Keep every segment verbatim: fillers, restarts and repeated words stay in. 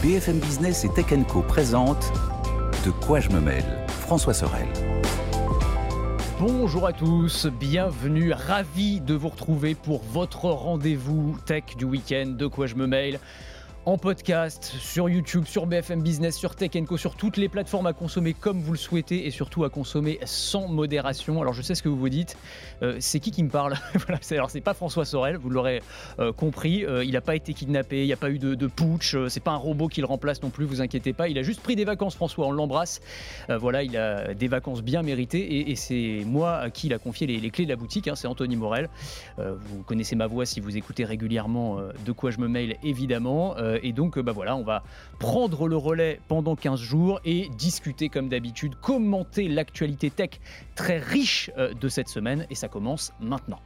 B F M Business et Tech and Co présente De quoi je me mêle, François Sorel. Bonjour à tous, bienvenue, ravi de vous retrouver pour votre rendez-vous tech du week-end, De quoi je me mêle. En podcast, sur YouTube, sur B F M Business, sur Tech and Co, sur toutes les plateformes à consommer comme vous le souhaitez et surtout à consommer sans modération. Alors je sais ce que vous vous dites, euh, c'est qui qui me parle? Voilà, c'est, alors c'est pas François Sorel, vous l'aurez euh, compris, euh, il n'a pas été kidnappé, il n'y a pas eu de, de putsch, euh, c'est pas un robot qui le remplace non plus, vous inquiétez pas, il a juste pris des vacances François, on l'embrasse. Euh, voilà, il a des vacances bien méritées et, et c'est moi à qui il a confié les, les clés de la boutique, hein, c'est Anthony Morel. Euh, vous connaissez ma voix si vous écoutez régulièrement euh, De quoi je me mêle évidemment. Euh, Et donc, bah voilà, on va prendre le relais pendant quinze jours et discuter comme d'habitude, commenter l'actualité tech très riche de cette semaine. Et ça commence maintenant.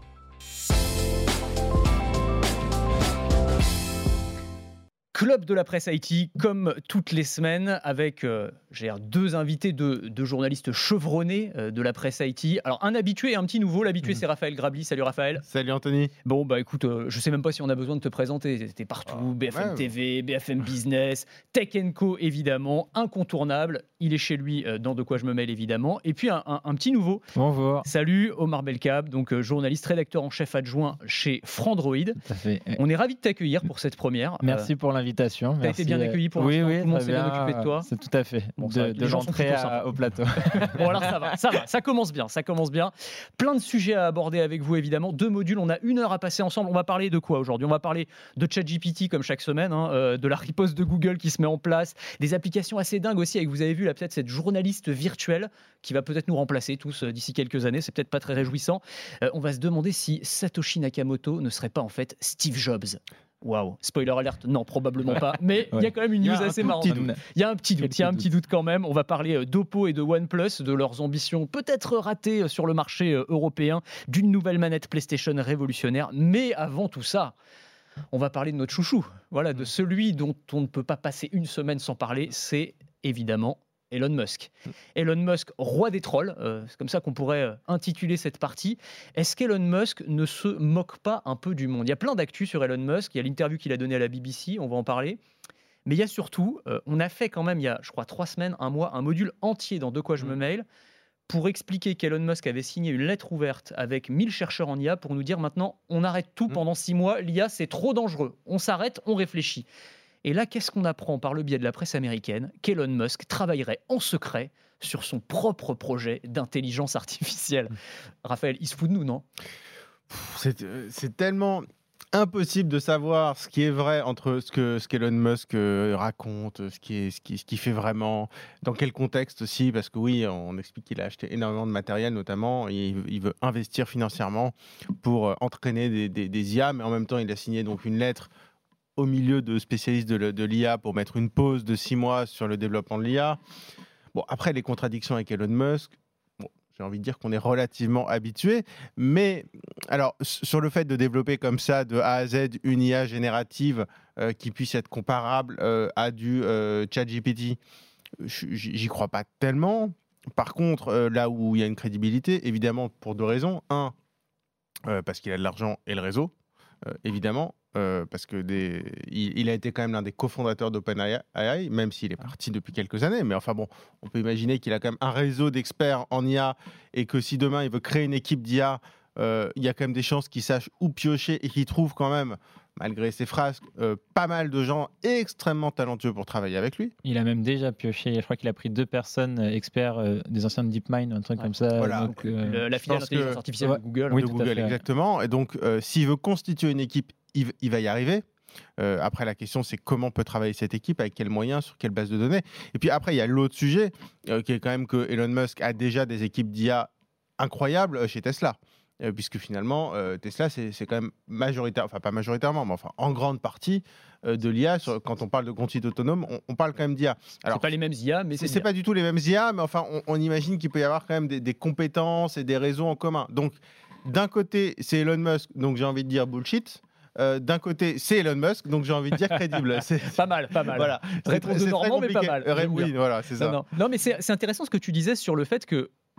Club de la presse I T, comme toutes les semaines, avec euh, j'ai deux invités, deux, deux journalistes chevronnés euh, de la presse I T. Alors, un habitué et un petit nouveau. L'habitué, mmh. c'est Raphaël Grabli. Salut Raphaël. Salut Anthony. Bon, bah écoute, euh, je sais même pas si on a besoin de te présenter. T'es partout, oh, B F M ouais. T V, B F M Business, Tech and Co, évidemment, incontournable. Il est chez lui euh, dans De quoi je me mêle, évidemment. Et puis, un, un, un petit nouveau. Bonjour. Salut, Omar Belkab, donc euh, journaliste, rédacteur en chef adjoint chez Frandroid. Tout à fait. On est ravis de t'accueillir pour cette première. Merci euh, pour l'invitation. Tu as été bien accueilli pour oui, l'instant, oui, tout le monde s'est bien occupé de toi. C'est tout à fait, bon, de, ça, de l'entrée à, au plateau. Bon alors ça va, ça va, ça commence bien, ça commence bien. Plein de sujets à aborder avec vous évidemment, deux modules, on a une heure à passer ensemble. On va parler de quoi aujourd'hui? On va parler de ChatGPT comme chaque semaine, hein, euh, de la riposte de Google qui se met en place, des applications assez dingues aussi, avec vous avez vu là peut-être cette journaliste virtuelle qui va peut-être nous remplacer tous euh, d'ici quelques années, c'est peut-être pas très réjouissant. Euh, on va se demander si Satoshi Nakamoto ne serait pas en fait Steve Jobs. Waouh, spoiler alert, non, probablement pas, mais il ouais. y a quand même une news assez marrante. Il y a un petit doute, il y a un petit doute quand même. On va parler d'Oppo et de OnePlus, de leurs ambitions peut-être ratées sur le marché européen, d'une nouvelle manette PlayStation révolutionnaire. Mais avant tout ça, on va parler de notre chouchou, voilà, de celui dont on ne peut pas passer une semaine sans parler, c'est évidemment Elon Musk. Elon Musk, roi des trolls, euh, c'est comme ça qu'on pourrait euh, intituler cette partie. Est-ce qu'Elon Musk ne se moque pas un peu du monde? Il y a plein d'actu sur Elon Musk, il y a l'interview qu'il a donnée à la B B C, on va en parler. Mais il y a surtout, euh, on a fait quand même, il y a je crois trois semaines, un mois, un module entier dans De quoi je me mêle pour expliquer qu'Elon Musk avait signé une lettre ouverte avec mille chercheurs en I A pour nous dire maintenant, on arrête tout pendant six mois, l'I A c'est trop dangereux, on s'arrête, on réfléchit. Et là, qu'est-ce qu'on apprend par le biais de la presse américaine? Qu'Elon Musk travaillerait en secret sur son propre projet d'intelligence artificielle. Raphaël, il se fout de nous, non? c'est, c'est tellement impossible de savoir ce qui est vrai entre ce que ce qu'Elon Musk raconte, ce qui est ce qui, ce qui fait vraiment, dans quel contexte aussi, parce que oui, on explique qu'il a acheté énormément de matériel, notamment, et il veut investir financièrement pour entraîner des, des, des I A, mais en même temps, il a signé donc une lettre au milieu de spécialistes de, de l'I A pour mettre une pause de six mois sur le développement de l'I A. Bon, après, les contradictions avec Elon Musk, bon, j'ai envie de dire qu'on est relativement habitué, mais alors, sur le fait de développer comme ça, de A à Z, une I A générative euh, qui puisse être comparable euh, à du euh, ChatGPT, j'y crois pas tellement. Par contre, euh, là où il y a une crédibilité, évidemment, pour deux raisons. Un, euh, parce qu'il a de l'argent et le réseau, euh, évidemment. Euh, parce que des, il, il a été quand même l'un des cofondateurs d'OpenAI, même s'il est parti depuis quelques années. Mais enfin bon, on peut imaginer qu'il a quand même un réseau d'experts en I A et que si demain il veut créer une équipe d'I A, euh, il y a quand même des chances qu'il sache où piocher et qu'il trouve quand même, malgré ses phrases, euh, pas mal de gens extrêmement talentueux pour travailler avec lui. Il a même déjà pioché, je crois qu'il a pris deux personnes experts, euh, des anciens de DeepMind, un truc ouais. comme ça. Voilà. Donc, euh, Le, la filiale d'intelligence artificielle ouais. de Google. Oui, de Google, exactement. Et donc, euh, s'il veut constituer une équipe, il, il va y arriver. Euh, après, la question, c'est comment peut travailler cette équipe, avec quels moyens, sur quelle base de données. Et puis après, il y a l'autre sujet, euh, qui est quand même que Elon Musk a déjà des équipes d'I A incroyables chez Tesla. Euh, puisque finalement, euh, Tesla, c'est, c'est quand même majoritaire, enfin pas majoritairement, mais enfin en grande partie euh, de l'I A. Sur, quand on parle de conduite autonome, on, on parle quand même d'I A. Alors, c'est pas les mêmes I A, mais c'est, c'est, c'est pas du tout les mêmes I A, mais enfin, on, on imagine qu'il peut y avoir quand même des, des compétences et des réseaux en commun. Donc, d'un côté, c'est Elon Musk, donc j'ai envie de dire bullshit. Euh, d'un côté, c'est Elon Musk, donc j'ai envie de dire crédible. C'est... Pas mal, pas mal. Voilà. Réponse de Normand, mais pas mal. Euh, oui, voilà, c'est ça. Non, non. non mais c'est, c'est intéressant ce que tu disais sur le fait que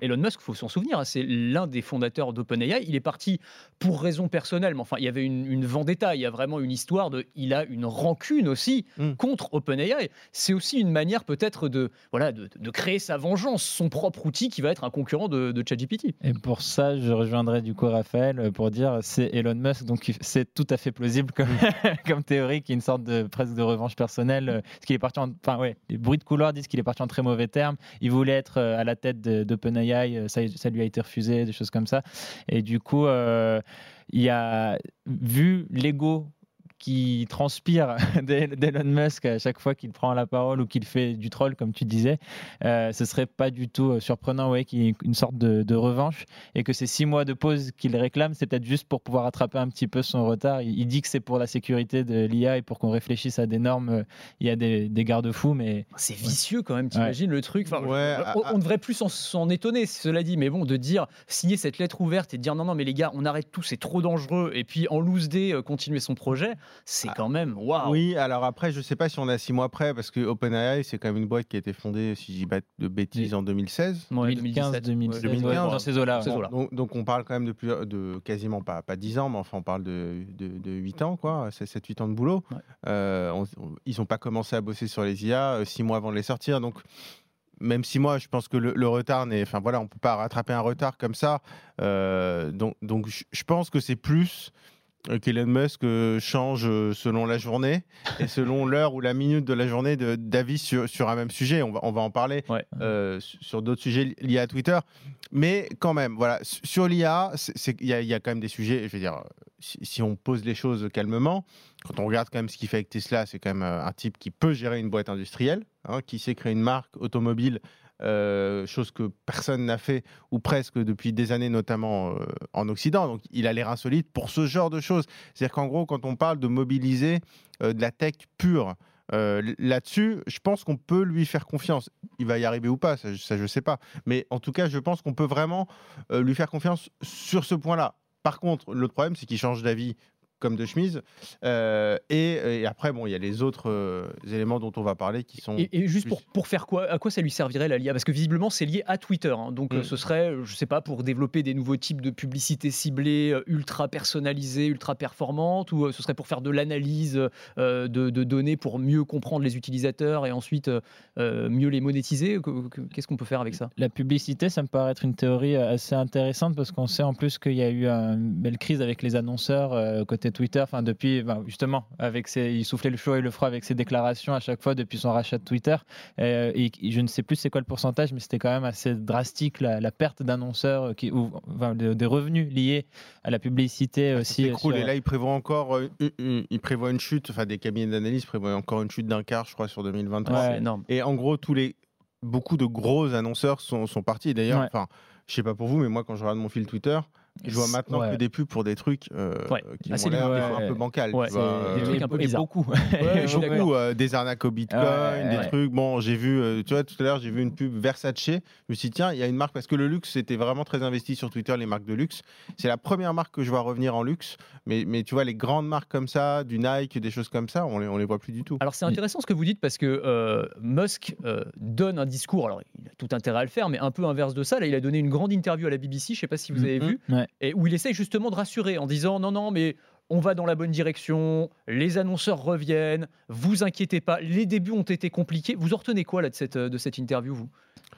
Elon Musk, il faut s'en souvenir, hein, c'est l'un des fondateurs d'OpenAI. Il est parti pour raison personnelle, mais enfin, il y avait une, une vendetta, il y a vraiment une histoire de... Il a une rancune aussi mm. contre OpenAI. C'est aussi une manière peut-être de, voilà, de, de créer sa vengeance, son propre outil qui va être un concurrent de, de ChatGPT. Et pour ça, je rejoindrai du coup Raphaël pour dire c'est Elon Musk, donc c'est tout à fait plausible comme, comme théorie, qui est une sorte de presque de revanche personnelle. Ce qu'il est parti en, enfin ouais, les bruits de couloir disent qu'il est parti en très mauvais termes. Il voulait être à la tête d'OpenAI, ça, ça lui a été refusé, des choses comme ça. Et du coup, euh, il a vu l'ego qui transpire d'Elon Musk à chaque fois qu'il prend la parole ou qu'il fait du troll, comme tu disais, euh, ce serait pas du tout surprenant ouais, qu'il y ait une sorte de, de revanche, et que ces six mois de pause qu'il réclame, c'est peut-être juste pour pouvoir rattraper un petit peu son retard. Il, il dit que c'est pour la sécurité de l'I A et pour qu'on réfléchisse à des normes. Il y a des, des garde-fous, mais... C'est vicieux quand même, t'imagines ouais. le truc. Enfin, ouais, on, on devrait plus s'en, s'en étonner, cela dit, mais bon, de dire, signer cette lettre ouverte et de dire non, non, mais les gars, on arrête tout, c'est trop dangereux, et puis en loose day, euh, continuer son projet, c'est quand même waouh. Oui, alors après, je ne sais pas si on a six mois près, parce que OpenAI, c'est quand même une boîte qui a été fondée, si je dis pas de bêtises, en deux mille seize. Ouais, deux mille quinze, deux mille seize, ouais, dans ces eaux-là. Bon, donc, donc on parle quand même de, plus, de quasiment pas, pas dix ans, mais enfin on parle de, de, de huit ans, quoi, sept huit ans de boulot. Ouais. Euh, on, on, ils n'ont pas commencé à bosser sur les I A six mois avant de les sortir, donc même six mois, je pense que le, le retard n'est... Enfin voilà, on ne peut pas rattraper un retard comme ça. Euh, donc donc je, je pense que c'est plus... qu'Elon Musk change selon la journée et selon l'heure ou la minute de la journée de, d'avis sur, sur un même sujet. On va, on va en parler ouais. euh, sur d'autres sujets liés à Twitter. Mais quand même, voilà, sur l'I A, il y, y a quand même des sujets, je veux dire, si, si on pose les choses calmement, quand on regarde quand même ce qu'il fait avec Tesla, c'est quand même un type qui peut gérer une boîte industrielle, hein, qui sait créer une marque automobile, Euh, chose que personne n'a fait, ou presque depuis des années, notamment euh, en Occident. Donc il a l'air insolite pour ce genre de choses. C'est-à-dire qu'en gros, quand on parle de mobiliser euh, de la tech pure, euh, là-dessus, je pense qu'on peut lui faire confiance. Il va y arriver ou pas, ça, ça je ne sais pas. Mais en tout cas, je pense qu'on peut vraiment euh, lui faire confiance sur ce point-là. Par contre, l'autre problème, c'est qu'il change d'avis comme de chemise. Euh, et, et après, bon, il y a les autres euh, éléments dont on va parler qui sont... Et, et juste plus... pour, pour faire quoi, à quoi ça lui servirait la L I A ? Parce que visiblement, c'est lié à Twitter. Hein, donc, mmh. ce serait, je ne sais pas, pour développer des nouveaux types de publicités ciblées, ultra personnalisées, ultra performantes, ou euh, ce serait pour faire de l'analyse euh, de, de données pour mieux comprendre les utilisateurs et ensuite euh, mieux les monétiser. Qu'est-ce qu'on peut faire avec ça ? La publicité, ça me paraît être une théorie assez intéressante parce qu'on sait en plus qu'il y a eu une belle crise avec les annonceurs euh, côté Twitter, enfin depuis, ben justement, avec ses, il soufflait le chaud et le froid avec ses déclarations à chaque fois depuis son rachat de Twitter. Euh, et, et je ne sais plus c'est quoi le pourcentage, mais c'était quand même assez drastique la, la perte d'annonceurs, qui, ou enfin, de, des revenus liés à la publicité aussi. C'est cool. Sur... Et là, il prévoit encore, euh, une, il prévoit une chute. Enfin, des cabinets d'analyse prévoient encore une chute d'un quart, je crois, sur deux mille vingt-trois. Ouais, c'est énorme. Et en gros, tous les beaucoup de gros annonceurs sont, sont partis. Et d'ailleurs, enfin, ouais. je sais pas pour vous, mais moi, quand je regarde mon fil Twitter, je vois maintenant ouais. que des pubs pour des trucs euh, ouais. qui ah, ont l'air ouais. un peu bancals. Ouais. Tu vois, des trucs un peu bizarres. Beaucoup, ouais, beaucoup euh, des arnaques au Bitcoin, ouais, des ouais. trucs. Bon, j'ai vu, euh, tu vois, tout à l'heure, j'ai vu une pub Versace. Je me suis dit, tiens, il y a une marque, parce que le luxe, c'était vraiment très investi sur Twitter, les marques de luxe. C'est la première marque que je vois revenir en luxe. Mais, mais tu vois, les grandes marques comme ça, du Nike, des choses comme ça, on les, on les voit plus du tout. Alors, c'est intéressant ce que vous dites, parce que euh, Musk euh, donne un discours, alors il a tout intérêt à le faire, mais un peu inverse de ça. Là, il a donné une grande interview à la B B C, je ne sais pas si vous avez mmh, vu, ouais. et où il essaye justement de rassurer en disant non, non, mais on va dans la bonne direction, les annonceurs reviennent, vous inquiétez pas, les débuts ont été compliqués. Vous en retenez quoi là, de, cette, de cette interview, vous ?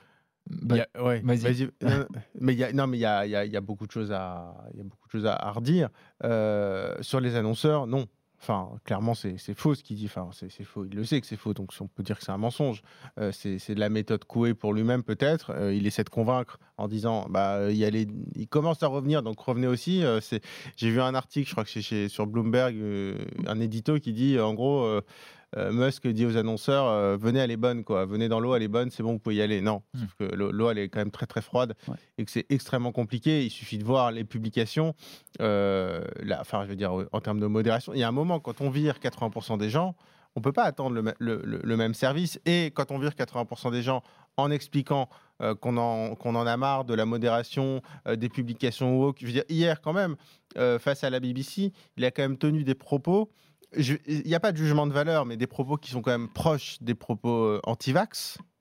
Bah, y a, ouais, vas-y. Vas-y. euh, mais y a, non, mais il y a, y, a, y a beaucoup de choses à, y a beaucoup de choses à, à redire. Euh, sur les annonceurs, non. Enfin, clairement, c'est, c'est faux ce qu'il dit. Enfin, c'est, c'est faux. Il le sait que c'est faux, donc on peut dire que c'est un mensonge. Euh, c'est, c'est de la méthode Coué pour lui-même, peut-être. Euh, il essaie de convaincre en disant, bah, il, y a les... il commence à revenir, donc revenez aussi. Euh, c'est... J'ai vu un article, je crois que c'est chez... sur Bloomberg, euh, un édito qui dit, en gros, euh, euh, Musk dit aux annonceurs, euh, venez, elle est bonne, quoi. Venez dans l'eau, elle est bonne, c'est bon, vous pouvez y aller. Non, mmh. sauf que l'eau, elle est quand même très très froide ouais. et que c'est extrêmement compliqué. Il suffit de voir les publications. Euh, là, enfin, je veux dire, en termes de modération, il y a un moment, quand on vire quatre-vingts pour cent des gens, on ne peut pas attendre le, le, le, le même service. Et quand on vire quatre-vingts pour cent des gens en expliquant euh, qu'on, en, qu'on en a marre de la modération, euh, des publications woke, je veux dire, hier quand même, euh, face à la B B C, il a quand même tenu des propos. Il n'y a pas de jugement de valeur, mais des propos qui sont quand même proches des propos euh, anti-vax,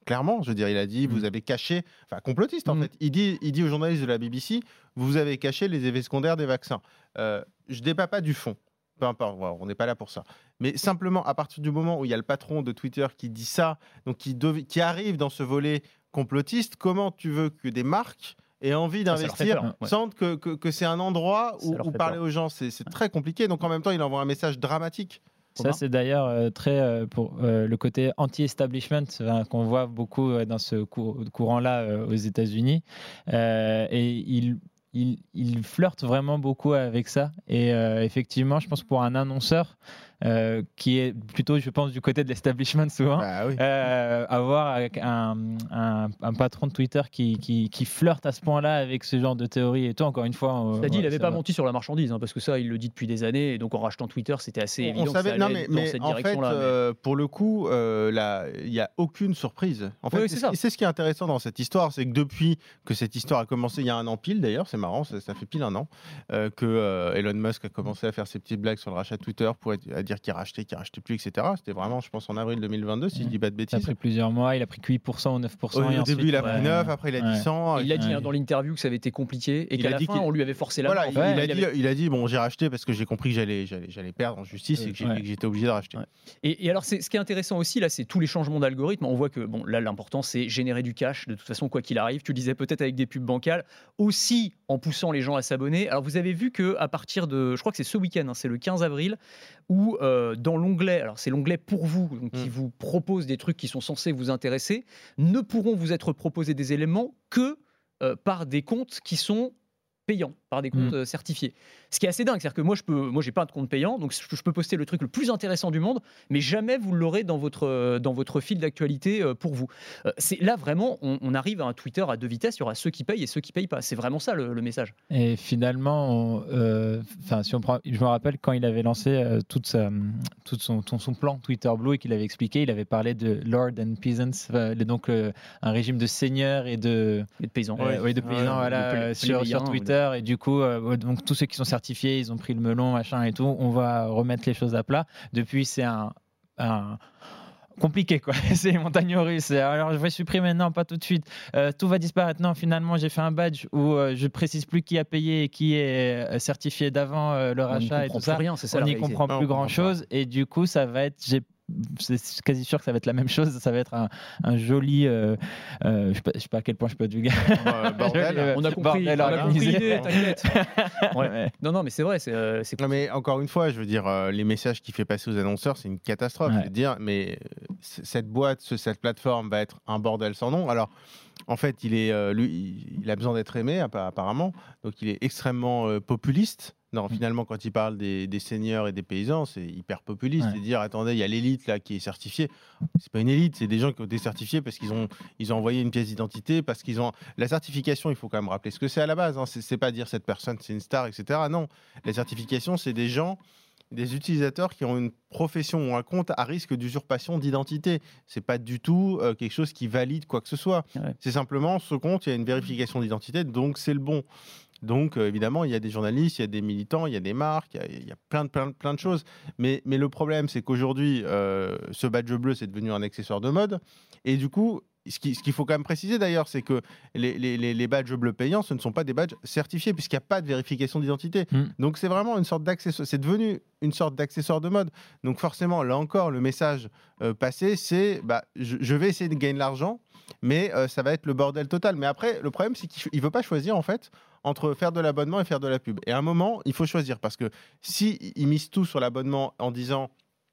Clairement, je veux dire, il a dit, vous avez caché, enfin complotiste en mmh. fait, il dit, il dit aux journalistes de la B B C, vous avez caché les effets secondaires des vaccins. Euh, je ne débat pas du fond, peu importe, voilà, on n'est pas là pour ça. Mais simplement, à partir du moment où il y a le patron de Twitter qui dit ça, donc qui, dev- qui arrive dans ce volet complotiste, comment tu veux que des marques aient envie d'investir peur, ouais. sans que, que, que c'est un endroit où, où parler peur. aux gens, c'est, c'est très compliqué. Donc en même temps, il envoie un message dramatique. Ça, c'est d'ailleurs euh, très euh, pour euh, le côté anti-establishment hein, qu'on voit beaucoup euh, dans ce cou- courant-là euh, aux États-Unis. Euh, et il, il, il flirte vraiment beaucoup avec ça. Et euh, effectivement, je pense que pour un annonceur euh, qui est plutôt, je pense, du côté de l'establishment souvent, bah, oui. euh, avoir un, un, un patron de Twitter qui, qui, qui flirte à ce point-là avec ce genre de théorie et tout, encore une fois. On, cest dit, il n'avait pas va. menti sur la marchandise, hein, parce que ça, il le dit depuis des années. Et donc, en rachetant Twitter, c'était assez on, évident on savait, que ça non, allait mais, dans mais cette en direction-là. fait, Mais... euh, pour le coup, euh, il n'y a aucune surprise. En fait, oui, c'est, c'est, c'est, c'est ce qui est intéressant dans cette histoire, c'est que depuis que cette histoire a commencé, il y a un an pile d'ailleurs, c'est marrant, ça, ça fait pile un an, euh, que euh, Elon Musk a commencé à faire ses petites blagues sur le rachat de Twitter pour être, à dire qu'il rachetait, qu'il rachetait plus, et cetera. C'était vraiment, je pense, en avril deux mille vingt-deux, si mmh. je dis pas de bêtises. Ça a pris plusieurs mois, il a pris que huit pour cent ou neuf pour cent. Au, et au ensuite, début, il a pris ouais, neuf, après il a dit cent. Il a dit ouais. hein, dans l'interview que ça avait été compliqué et il qu'à a la dit fin, qu'il... on lui avait forcé la voilà, main. Il, ouais, il, a il, dit, avait... il a dit, bon, j'ai racheté parce que j'ai compris que j'allais, j'allais, j'allais perdre en justice et que, j'ai, ouais. et que j'étais obligé de racheter. Ouais. Et, et alors, c'est, ce qui est intéressant aussi, là, c'est tous les changements d'algorithme. On voit que, bon, là, l'important, c'est générer du cash, de toute façon, quoi qu'il arrive. Tu le disais peut-être avec des pubs bancales, aussi en poussant les gens à s'abonner. Alors, vous avez vu qu'à partir de, je crois que c'est ce week-end, hein, c'est le quinze avril, où euh, dans l'onglet, alors c'est l'onglet pour vous, donc, qui mmh. vous propose des trucs qui sont censés vous intéresser, ne pourront vous être proposés des éléments que euh, par des comptes qui sont payants, par des comptes mmh. certifiés. Ce qui est assez dingue, c'est-à-dire que moi, je peux, moi, j'ai pas de compte payant, donc je peux poster le truc le plus intéressant du monde, mais jamais vous l'aurez dans votre dans votre fil d'actualité pour vous. C'est là vraiment, on, on arrive à un Twitter à deux vitesses. Il y aura ceux qui payent et ceux qui payent pas. C'est vraiment ça le, le message. Et finalement, enfin, euh, si on prend, je me rappelle quand il avait lancé euh, toute sa, tout son, son, son plan Twitter Blue et qu'il avait expliqué, il avait parlé de Lord and Peasants, euh, donc euh, un régime de seigneurs et de, et de paysans. Euh, oui, de paysans, ouais, voilà, de sur, sur Twitter. Et du coup, euh, donc tous ceux qui sont certifiés, ils ont pris le melon, machin et tout. On va remettre les choses à plat. Depuis, c'est un, un... compliqué, quoi. C'est les montagnes russes. Alors, je vais supprimer, non, pas tout de suite. Euh, tout va disparaître. Non, finalement, j'ai fait un badge où euh, je précise plus qui a payé et qui est certifié d'avant euh, le rachat et tout ça. Rien, c'est ça. On n'y comprend plus grand-chose. Et du coup, ça va être... J'ai c'est quasi sûr que ça va être la même chose. Ça va être un, un joli. Euh, euh, je ne sais, sais pas à quel point je peux être vulgaire. Euh, bordel. euh, on a compris. Bordel on a compris l'idée, t'inquiète. Ouais. Ouais. Non, non, mais c'est vrai. C'est, euh, c'est... Non, mais encore une fois, je veux dire, euh, les messages qu'il fait passer aux annonceurs, c'est une catastrophe. Ouais. Je veux dire, mais euh, cette boîte, ce, cette plateforme va être un bordel sans nom. Alors. En fait, il, est, euh, lui, il a besoin d'être aimé, apparemment. Donc, il est extrêmement euh, populiste. Non, finalement, quand il parle des, des seigneurs et des paysans, c'est hyper populiste. Ouais. C'est dire, attendez, il y a l'élite là qui est certifiée. C'est pas une élite, c'est des gens qui ont été certifiés parce qu'ils ont, ils ont envoyé une pièce d'identité, parce qu'ils ont la certification. Il faut quand même rappeler ce que c'est à la base. Hein. C'est, c'est pas dire cette personne c'est une star, et cetera. Non, la certification, c'est des gens. Des utilisateurs qui ont une profession ou un compte à risque d'usurpation d'identité. C'est pas du tout euh, quelque chose qui valide quoi que ce soit. Ouais. C'est simplement ce compte, il y a une vérification d'identité, donc c'est le bon. Donc euh, évidemment, il y a des journalistes, il y a des militants, il y a des marques, il y a, il y a plein, de, plein, plein de choses. Mais, mais le problème, c'est qu'aujourd'hui, euh, ce badge bleu, c'est devenu un accessoire de mode. Et du coup, Ce, qui, ce qu'il faut quand même préciser d'ailleurs, c'est que les, les, les badges bleus payants, ce ne sont pas des badges certifiés puisqu'il n'y a pas de vérification d'identité. Mmh. Donc c'est vraiment une sorte d'accessoire, c'est devenu une sorte d'accessoire de mode. Donc forcément, là encore, le message euh, passé, c'est bah, je, je vais essayer de gagner de l'argent, mais euh, ça va être le bordel total. Mais après, le problème, c'est qu'il ne veut pas choisir en fait entre faire de l'abonnement et faire de la pub. Et à un moment, il faut choisir parce que si il mise tout sur l'abonnement en disant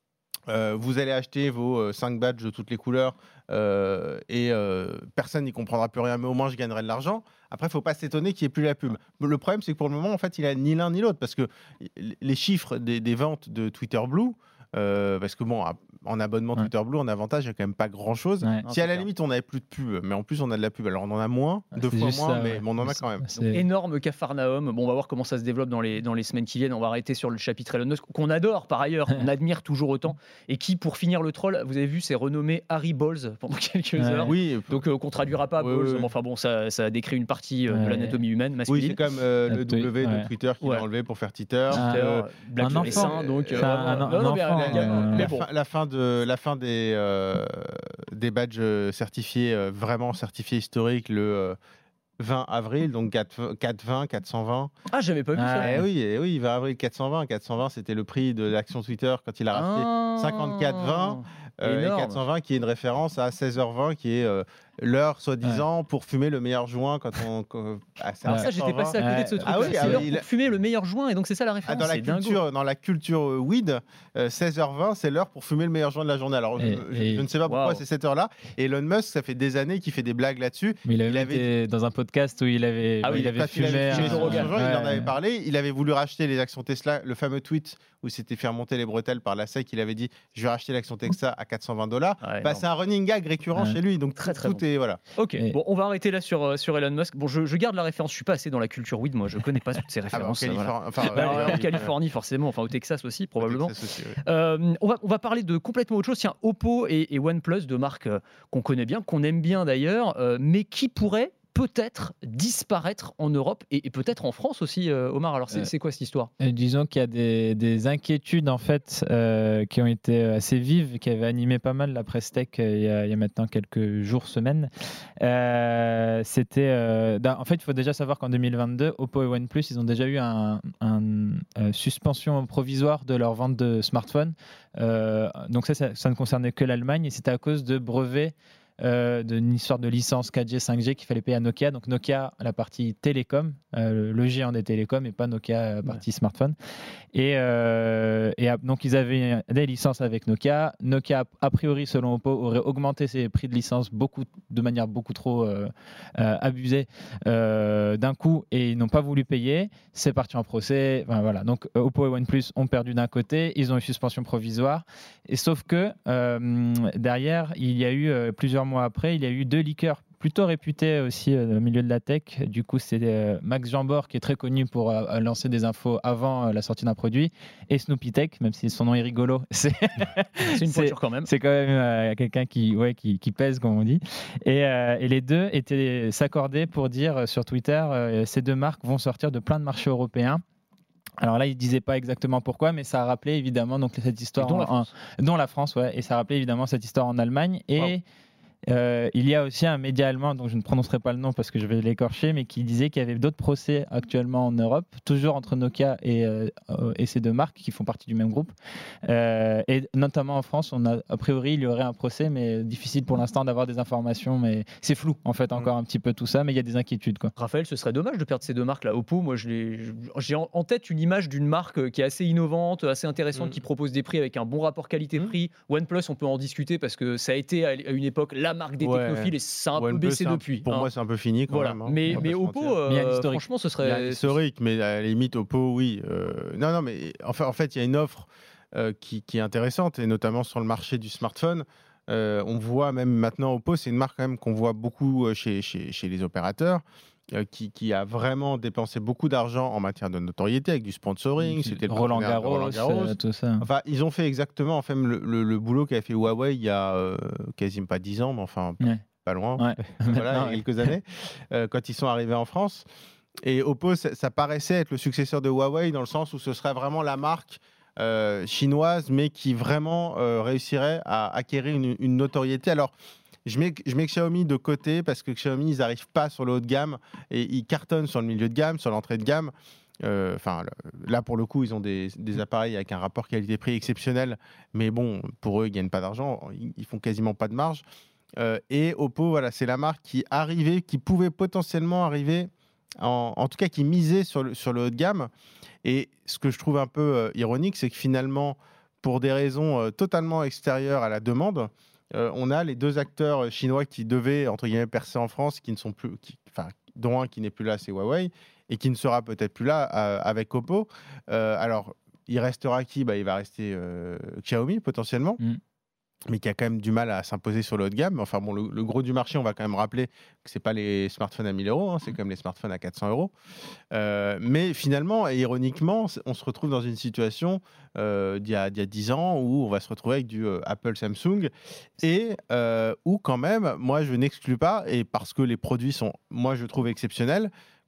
Euh, vous allez acheter vos euh, cinq badges de toutes les couleurs euh, et euh, personne n'y comprendra plus rien, mais au moins je gagnerai de l'argent. Après, il ne faut pas s'étonner qu'il n'y ait plus la pub. Le problème, c'est que pour le moment, en fait, il n'a ni l'un ni l'autre parce que les chiffres des, des ventes de Twitter Blue, euh, parce que bon, en abonnement ouais. Twitter Blue, en avantage, il n'y a quand même pas grand-chose. Ouais, si non, à la clair. limite, on n'avait plus de pub, mais en plus, on a de la pub. Alors, on en a moins, ah, deux fois moins, ça, mais ouais. bon, on en a quand même. Donc, énorme Capharnaüm. Bon, on va voir comment ça se développe dans les, dans les semaines qui viennent. On va arrêter sur le chapitre Elon Musk, qu'on adore par ailleurs, on admire toujours autant, et qui, pour finir le troll, vous avez vu, s'est renommé Harry Balls pendant quelques ouais. heures. Oui. Donc, euh, qu'on traduira pas oui, Balls. Oui, oui. Enfin bon, ça, ça décrit une partie euh, ouais. de l'anatomie humaine masculine. Oui, c'est comme euh, le W ouais. de Twitter qu'il ouais. a enlevé pour faire Twitter. Ah, euh, Black un enfant. Donc, euh, un, un, non, non, mais, enfant, la, euh, mais bon. la, fin, la fin de la fin des euh, des badges euh, certifiés, euh, vraiment certifiés historiques le euh, vingt avril, donc quatre cent vingt, quatre cent vingt. Ah, j'avais pas vu Ah, ça. Eh oui, eh oui, vingt avril quatre cent vingt. quatre cent vingt, c'était le prix de l'action Twitter quand il a racheté Ah. cinquante-quatre vingt. Euh, et Énorme. quatre cent vingt qui est une référence à seize heures vingt qui est euh, l'heure soi-disant pour fumer le meilleur joint quand on quand- ah, c'est à Alors ça, j'étais quatre cent vingt. passé à côté de ce Ouais. truc. Ah oui, c'est ah oui, l'heure il pour a- fumer le meilleur joint, et donc c'est ça la Ah, référence. dans, la c'est dingo. culture, dans la culture euh, weed, euh, seize heures vingt, c'est l'heure pour fumer le meilleur joint de la journée. Alors, je, Et- je- et- je ne sais pas pourquoi Waouh. c'est cette heure-là. Et Elon Musk, ça fait des années qu'il fait des blagues là-dessus. Mais il avait, Il avait- été dans un podcast où il avait, Ah où oui, il avait Parce qu'il fumé. avait fumé un- son Rogan. joint, il en Ouais. avait parlé. Il avait voulu racheter les actions Tesla. Le fameux tweet où il s'était fait remonter les bretelles par la S E C, il avait dit je vais racheter l'action Tesla à quatre cent vingt dollars. Ouais, Bah, non. c'est un running gag récurrent Ouais. chez lui. Donc Très, tout, très tout bon. est voilà. Ok, Et- bon, on va arrêter là sur, euh, sur Elon Musk. Bon, je, je garde la référence, je suis pas assez dans la culture weed, moi, je connais pas toutes ces Ah, bah, en références. Californie, voilà. enfin, Bah, euh, en euh, Californie, forcément, enfin au Texas aussi, euh, probablement. Texas aussi, ouais. Euh, on, va, on va parler de complètement autre chose. Tiens, Oppo et, et OnePlus, deux marques euh, qu'on connaît bien, qu'on aime bien d'ailleurs, euh, mais qui pourraient peut-être disparaître en Europe et, et peut-être en France aussi, euh, Omar. Alors, c'est Euh, c'est quoi cette histoire? Et disons qu'il y a des, des inquiétudes en fait euh, qui ont été assez vives, qui avaient animé pas mal la presse tech euh, il y a, il y a maintenant quelques jours, semaines. Euh, C'était, euh, d'un- en fait, il faut déjà savoir qu'en deux mille vingt-deux, Oppo et OnePlus, ils ont déjà eu un, un, euh, suspension provisoire de leur vente de smartphones. Euh, donc ça, ça, ça ne concernait que l'Allemagne et c'était à cause de brevets. Euh, d'une histoire de licence quatre G, cinq G qu'il fallait payer à Nokia. Donc Nokia, la partie télécom, euh, le géant des télécoms, et pas Nokia, la partie smartphone. Et, euh, et donc ils avaient des licences avec Nokia. Nokia, a priori, selon Oppo, aurait augmenté ses prix de licence beaucoup, de manière beaucoup trop euh, euh, abusée euh, d'un coup, et ils n'ont pas voulu payer. C'est parti en procès. Enfin, voilà. Donc euh, Oppo et OnePlus ont perdu d'un côté, ils ont eu suspension provisoire. Et sauf que euh, derrière, il y a eu euh, plusieurs mois après, il y a eu deux leakers plutôt réputés aussi euh, au milieu de la tech. Du coup, c'est euh, Max Jambor qui est très connu pour euh, lancer des infos avant euh, la sortie d'un produit, et Snoopy Tech, même si son nom est rigolo, c'est C'est une c'est- pointure quand même. c'est quand même euh, quelqu'un qui, ouais, qui, qui pèse, comme on dit. Et, euh, et les deux étaient s'accordaient pour dire euh, sur Twitter, euh, ces deux marques vont sortir de plein de marchés européens. Alors là, ils ne disaient pas exactement pourquoi, mais ça a rappelé évidemment donc, cette histoire Et dont la en- France. en- dont la France, ouais, et ça a rappelé évidemment cette histoire en Allemagne. Et Wow. euh, il y a aussi un média allemand, dont je ne prononcerai pas le nom parce que je vais l'écorcher, mais qui disait qu'il y avait d'autres procès actuellement en Europe, toujours entre Nokia et, euh, et ces deux marques qui font partie du même groupe. Euh, et notamment en France, on a, a priori, il y aurait un procès, mais difficile pour l'instant d'avoir des informations. Mais c'est flou, en fait, encore un petit peu tout ça, mais il y a des inquiétudes, quoi. Raphaël, ce serait dommage de perdre ces deux marques-là. Oppo, moi, je l'ai- je- j'ai en en tête une image d'une marque qui est assez innovante, assez intéressante, Mm. qui propose des prix avec un bon rapport qualité-prix. OnePlus, on peut en discuter parce que ça a été à une époque la marque des Ouais. technophiles et ça a un peu OnePlus, baissé c'est un- depuis. Pour hein. moi, c'est un peu fini quand Voilà. même. hein. mais On va mais pas se Oppo, mentir. Mais il y a euh, l'historique. franchement, ce Il y a un serait. historique, mais à la limite, Oppo, oui. euh, Non, non, mais enfin, en fait, il y a une offre euh, qui, qui est intéressante, et notamment sur le marché du smartphone. Euh, on voit même maintenant, Oppo, c'est une marque quand même qu'on voit beaucoup euh, chez, chez, chez les opérateurs, euh, qui, qui a vraiment dépensé beaucoup d'argent en matière de notoriété, avec du sponsoring. C'était le Roland partenaire de Garros, Roland Garros. euh, tout ça. Enfin, ils ont fait exactement enfin, le, le- le boulot qu'avait fait Huawei il y a euh, quasiment pas dix ans, mais enfin, Ouais. pas loin. Ouais. Voilà, Maintenant, il y a quelques années, euh, quand ils sont arrivés en France. Et Oppo, ça, ça paraissait être le successeur de Huawei dans le sens où ce serait vraiment la marque euh, chinoise, mais qui vraiment euh, réussirait à acquérir une, une notoriété. Alors, je mets, je mets Xiaomi de côté parce que Xiaomi, ils n'arrivent pas sur le haut de gamme et ils cartonnent sur le milieu de gamme, sur l'entrée de gamme. Euh, Enfin, là, pour le coup, ils ont des, des appareils avec un rapport qualité-prix exceptionnel, mais bon, pour eux, ils gagnent pas d'argent, ils, ils font quasiment pas de marge. Euh, et Oppo, voilà, c'est la marque qui arrivait, qui pouvait potentiellement arriver, en, en tout cas qui misait sur le, sur le haut de gamme. Et ce que je trouve un peu euh, ironique, c'est que finalement, pour des raisons euh, totalement extérieures à la demande, euh, on a les deux acteurs chinois qui devaient, entre guillemets, percer en France, qui ne sont plus, qui, enfin, dont un qui n'est plus là, c'est Huawei, et qui ne sera peut-être plus là euh, avec Oppo. Euh, alors, il restera qui? Bah, il va rester euh, Xiaomi potentiellement. Mm. Mais qui a quand même du mal à s'imposer sur le haut de gamme. Enfin bon, le, le gros du marché, on va quand même rappeler que c'est pas les smartphones à mille euros, hein, c'est comme les smartphones à quatre cents euros. Euh, mais finalement, et ironiquement, on se retrouve dans une situation euh, d'il y a, d'il y a dix ans où on va se retrouver avec du euh, Apple Samsung et euh, où quand même, moi je n'exclus pas, et parce que les produits sont, moi je trouve exceptionnels,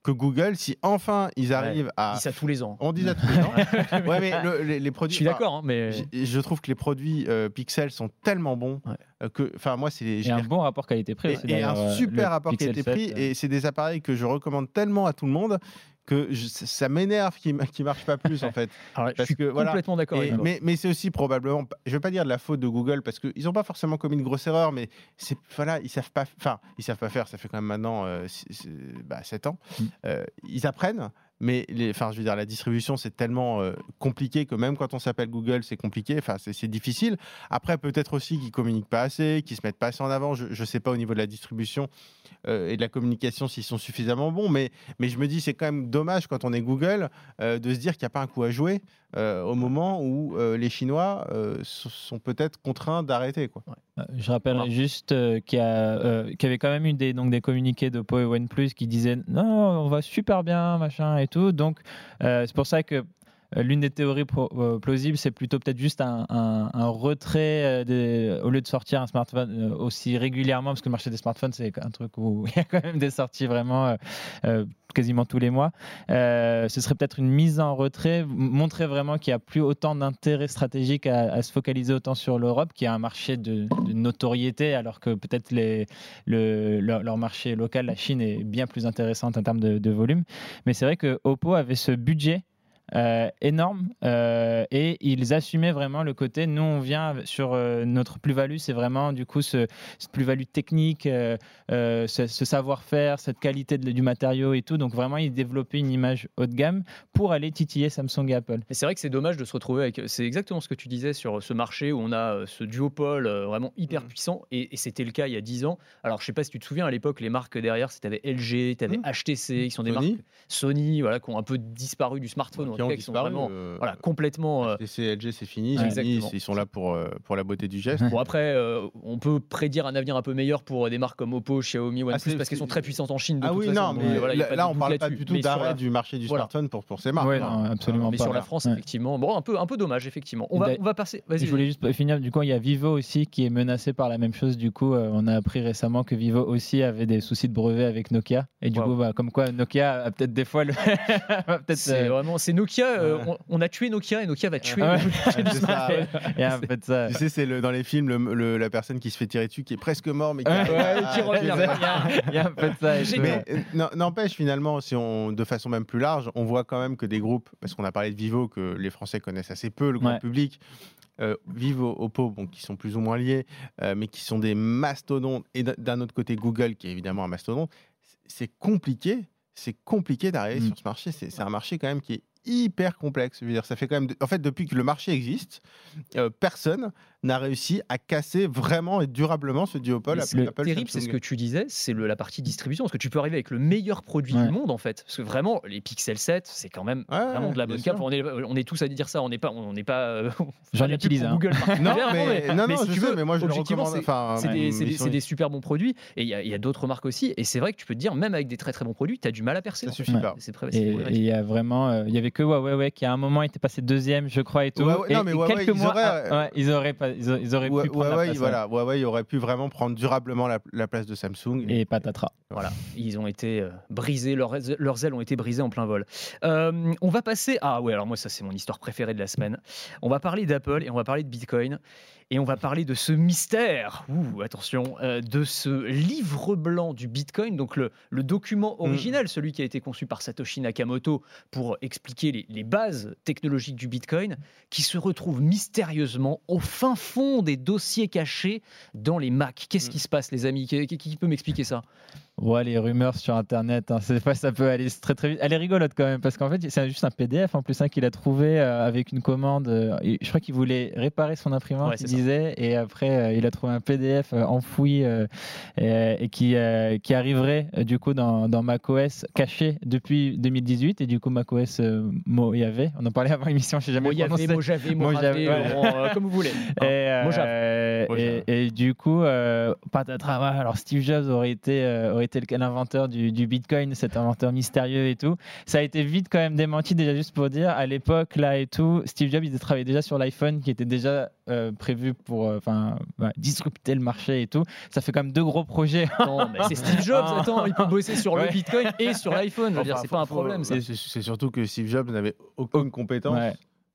que Google, si enfin ils arrivent Ouais, à... On dit ça tous les ans. On dit ça tous les ans. Ouais, mais le- les, les produits... Je suis enfin, d'accord, hein, mais j- Je trouve que les produits euh, Pixel sont tellement bons Ouais. euh, que... Enfin, moi, c'est... les- Et je un les- bon rapport qualité-prix et, aussi. et un d'ailleurs, euh, super le rapport Pixel qualité-prix. sept, euh. Et c'est des appareils que je recommande tellement à tout le monde que je- ça m'énerve qu'ils ne marchent pas plus, en fait. alors, je parce suis que, voilà. complètement d'accord Et- avec toi. mais mais c'est aussi probablement, je ne veux pas dire de la faute de Google parce qu'ils n'ont pas forcément commis une grosse erreur, mais c'est, voilà, ils savent pas, enfin, ils savent pas faire. Ça fait quand même maintenant euh, six- six- bah, sept ans. Mm. Euh, ils apprennent, mais les, enfin, je veux dire, la distribution c'est tellement euh, compliqué que même quand on s'appelle Google, c'est compliqué. Enfin, c'est, c'est difficile. Après, peut-être aussi qu'ils communiquent pas assez, qu'ils se mettent pas assez en avant. Je, je sais pas au niveau de la distribution euh, et de la communication s'ils sont suffisamment bons, mais mais je me dis c'est quand même dommage quand on est Google euh, de se dire qu'il n'y a pas un coup à jouer euh, au moment où euh, les Chinois euh, s- sont peut-être contraints d'arrêter, quoi. Euh, Je rappellerai Voilà. juste euh, qu'il y, a, euh, qu'il y avait quand même eu des, donc des communiqués d'Oppo et OnePlus qui disaient non, on va super bien, machin et tout. Donc, euh, c'est pour ça que euh, l'une des théories pro- euh, plausibles, c'est plutôt peut-être juste un, un- un retrait euh, des- au lieu de sortir un smartphone euh, aussi régulièrement, parce que le marché des smartphones, c'est un truc où il y a quand même des sorties vraiment euh, euh, quasiment tous les mois. Euh, ce serait peut-être une mise en retrait, m- montrer vraiment qu'il n'y a plus autant d'intérêt stratégique à, à se focaliser autant sur l'Europe, qui a un marché de, de notoriété, alors que peut-être les, le, leur, leur marché local, la Chine, est bien plus intéressante en termes de, de volume. Mais c'est vrai que Oppo avait ce budget euh, énorme euh, et ils assumaient vraiment le côté nous on vient sur euh, notre plus-value, c'est vraiment du coup ce, cette plus-value technique, euh, euh, ce, ce savoir-faire, cette qualité de- du matériau et tout, donc vraiment ils développaient une image haut de gamme pour aller titiller Samsung et Apple. Et c'est vrai que c'est dommage de se retrouver avec. C'est exactement ce que tu disais sur ce marché où on a euh, ce duopole euh, vraiment hyper Mm. puissant. Et, et c'était le cas il y a dix ans. Alors, je sais pas si tu te souviens, à l'époque, les marques derrière, c'était L G, tu avais Mm. H T C, qui sont des Sony. marques Sony, voilà, qui ont un peu disparu du smartphone, en Qui tout ont cas, qui sont disparu, vraiment euh, voilà, complètement. euh, H T C, L G, c'est fini. Ouais, Sony, exactement. ils sont là pour, euh, pour la beauté du geste. Bon, après, euh, on peut prédire un avenir un peu meilleur pour des marques comme Oppo, Xiaomi, OnePlus, c'est- parce qu'elles sont c'est- très puissantes en Chine. De Ah toute oui, façon. non, Donc, mais voilà, y a là, pas de là, on doute parle pas là-dessus. du tout Mais sur d'arrêt la- du marché du Voilà. smartphone pour, pour ces marques. Ouais, non. non, absolument Mais pas. sur la France, Ouais. effectivement, bon, un peu, un peu dommage, effectivement. On va, D'ailleurs, on va passer. Vas-y. Je voulais juste finir, du coup, il y a Vivo aussi qui est menacé par la même chose. Du coup, euh, on a appris récemment que Vivo aussi avait des soucis de brevet avec Nokia. Et du Wow. coup, bah, comme quoi Nokia a peut-être des fois le. va peut-être, C'est euh, vraiment, c'est Nokia. euh, Ouais. on, on a tué Nokia et Nokia va tuer. Ah ouais. le marché du C'est ça, smartphone. ouais. il y a un peu de ça. Tu sais, c'est le, dans les films le- le- la personne qui se fait tirer dessus, qui est presque mort, mais qui, Ouais, arrive ouais, à- qui à- revient. Il y a- il y a un peu de ça. et tout. Génial. Mais euh, non- n'empêche finalement, si on, de façon même plus large, on voit quand même que des groupes, parce qu'on a parlé de Vivo, que les Français connaissent assez peu, le grand Ouais. public, euh, Vivo, Oppo, bon, qui sont plus ou moins liés, euh, mais qui sont des mastodontes, et d'un- d'un autre côté Google, qui est évidemment un mastodonte, c'est compliqué, c'est compliqué d'arriver Mm. sur ce marché. C'est c'est un marché quand même qui est hyper complexe. Je veux dire, ça fait quand même, de- en fait, depuis que le marché existe, euh, personne n'a réussi à casser vraiment et durablement ce duopole. Mais Apple- c'est le Apple, terrible, c'est ce Samsung. que tu disais, c'est le- la partie distribution, parce que tu peux arriver avec le meilleur produit Ouais. du monde en fait, parce que vraiment les Pixel sept, c'est quand même Ouais, vraiment de la bien bonne sûr. cap. On est, on est tous à dire ça, on n'est pas, on n'est pas. euh, on fait J'en pas de la pub utilise, pour hein. Google. Non, particulièrement, mais, non, non, si je tu sais, veux, mais moi je le objectivement, recommande. c'est- Enfin, c'est euh, des, c'est des- ils sont- c'est des super bons produits, et il y, a- il y a d'autres marques aussi, et c'est vrai que tu peux te dire, même avec des très très bons produits, tu as du mal à percer. Ça en fait. suffit Ouais. pas. C'est pré- c'est Et et problématique. il y a vraiment, euh, il y avait que Huawei ouais, qui à un moment était passé deuxième, je crois, et tout. Huawei- et, non, mais et Huawei, quelques ils mois, auraient, ah, ouais, ils auraient pas, ils auraient, ils auraient Huawei, pu prendre la place, ouais. voilà, Huawei aurait pu vraiment prendre durablement la, la place de Samsung. Et patatras. Voilà, ils ont été euh, brisés, leurs, leurs ailes ont été brisées en plein vol. Euh, on va passer. Ah ouais, alors moi, ça, c'est mon histoire préférée de la semaine. On va parler d'Apple et on va parler de Bitcoin. Et on va parler de ce mystère, ouh, attention, euh, de ce livre blanc du Bitcoin, donc le, le document original, celui qui a été conçu par Satoshi Nakamoto pour expliquer les, les bases technologiques du Bitcoin, qui se retrouve mystérieusement au fin fond des dossiers cachés dans les Macs. Qu'est-ce qui se passe, les amis? Qui, qui- qui peut m'expliquer ça? Ouais, les rumeurs sur Internet, hein, c'est pas, ça peut aller très très vite. Elle est rigolote quand même, parce qu'en fait, c'est juste un P D F en plus hein, qu'il a trouvé euh, avec une commande. euh, et je crois qu'il voulait réparer son imprimante, Ouais, il c'est ça. disait, et après, euh, il a trouvé un P D F euh, enfoui euh, et, et qui, euh, qui arriverait euh, du coup dans, dans macOS caché depuis deux mille dix-huit, et du coup, macOS euh, Mojave. On en parlait avant l'émission, je sais jamais Mojave, prononcer. Mojave, Mojave, Mojave, ouais. Laurent, euh, comme vous voulez. Et, Hein, Mojave. euh, euh, Ouais, et, et du coup, euh, patatras, ouais, alors Steve Jobs aurait été, euh, aurait été l'inventeur du, du Bitcoin, cet inventeur mystérieux et tout. Ça a été vite quand même démenti, déjà juste pour dire, à l'époque, là et tout, Steve Jobs, il travaillait déjà sur l'iPhone qui était déjà euh, prévu pour euh, ouais, disrupter le marché et tout. Ça fait quand même deux gros projets. Non, mais c'est Steve Jobs, attends, il peut bosser sur Ouais. le Bitcoin et sur l'iPhone. Je veux dire, Enfin, c'est faut- pas un faut- problème, ça. C'est c'est surtout que Steve Jobs n'avait aucune compétence Ouais.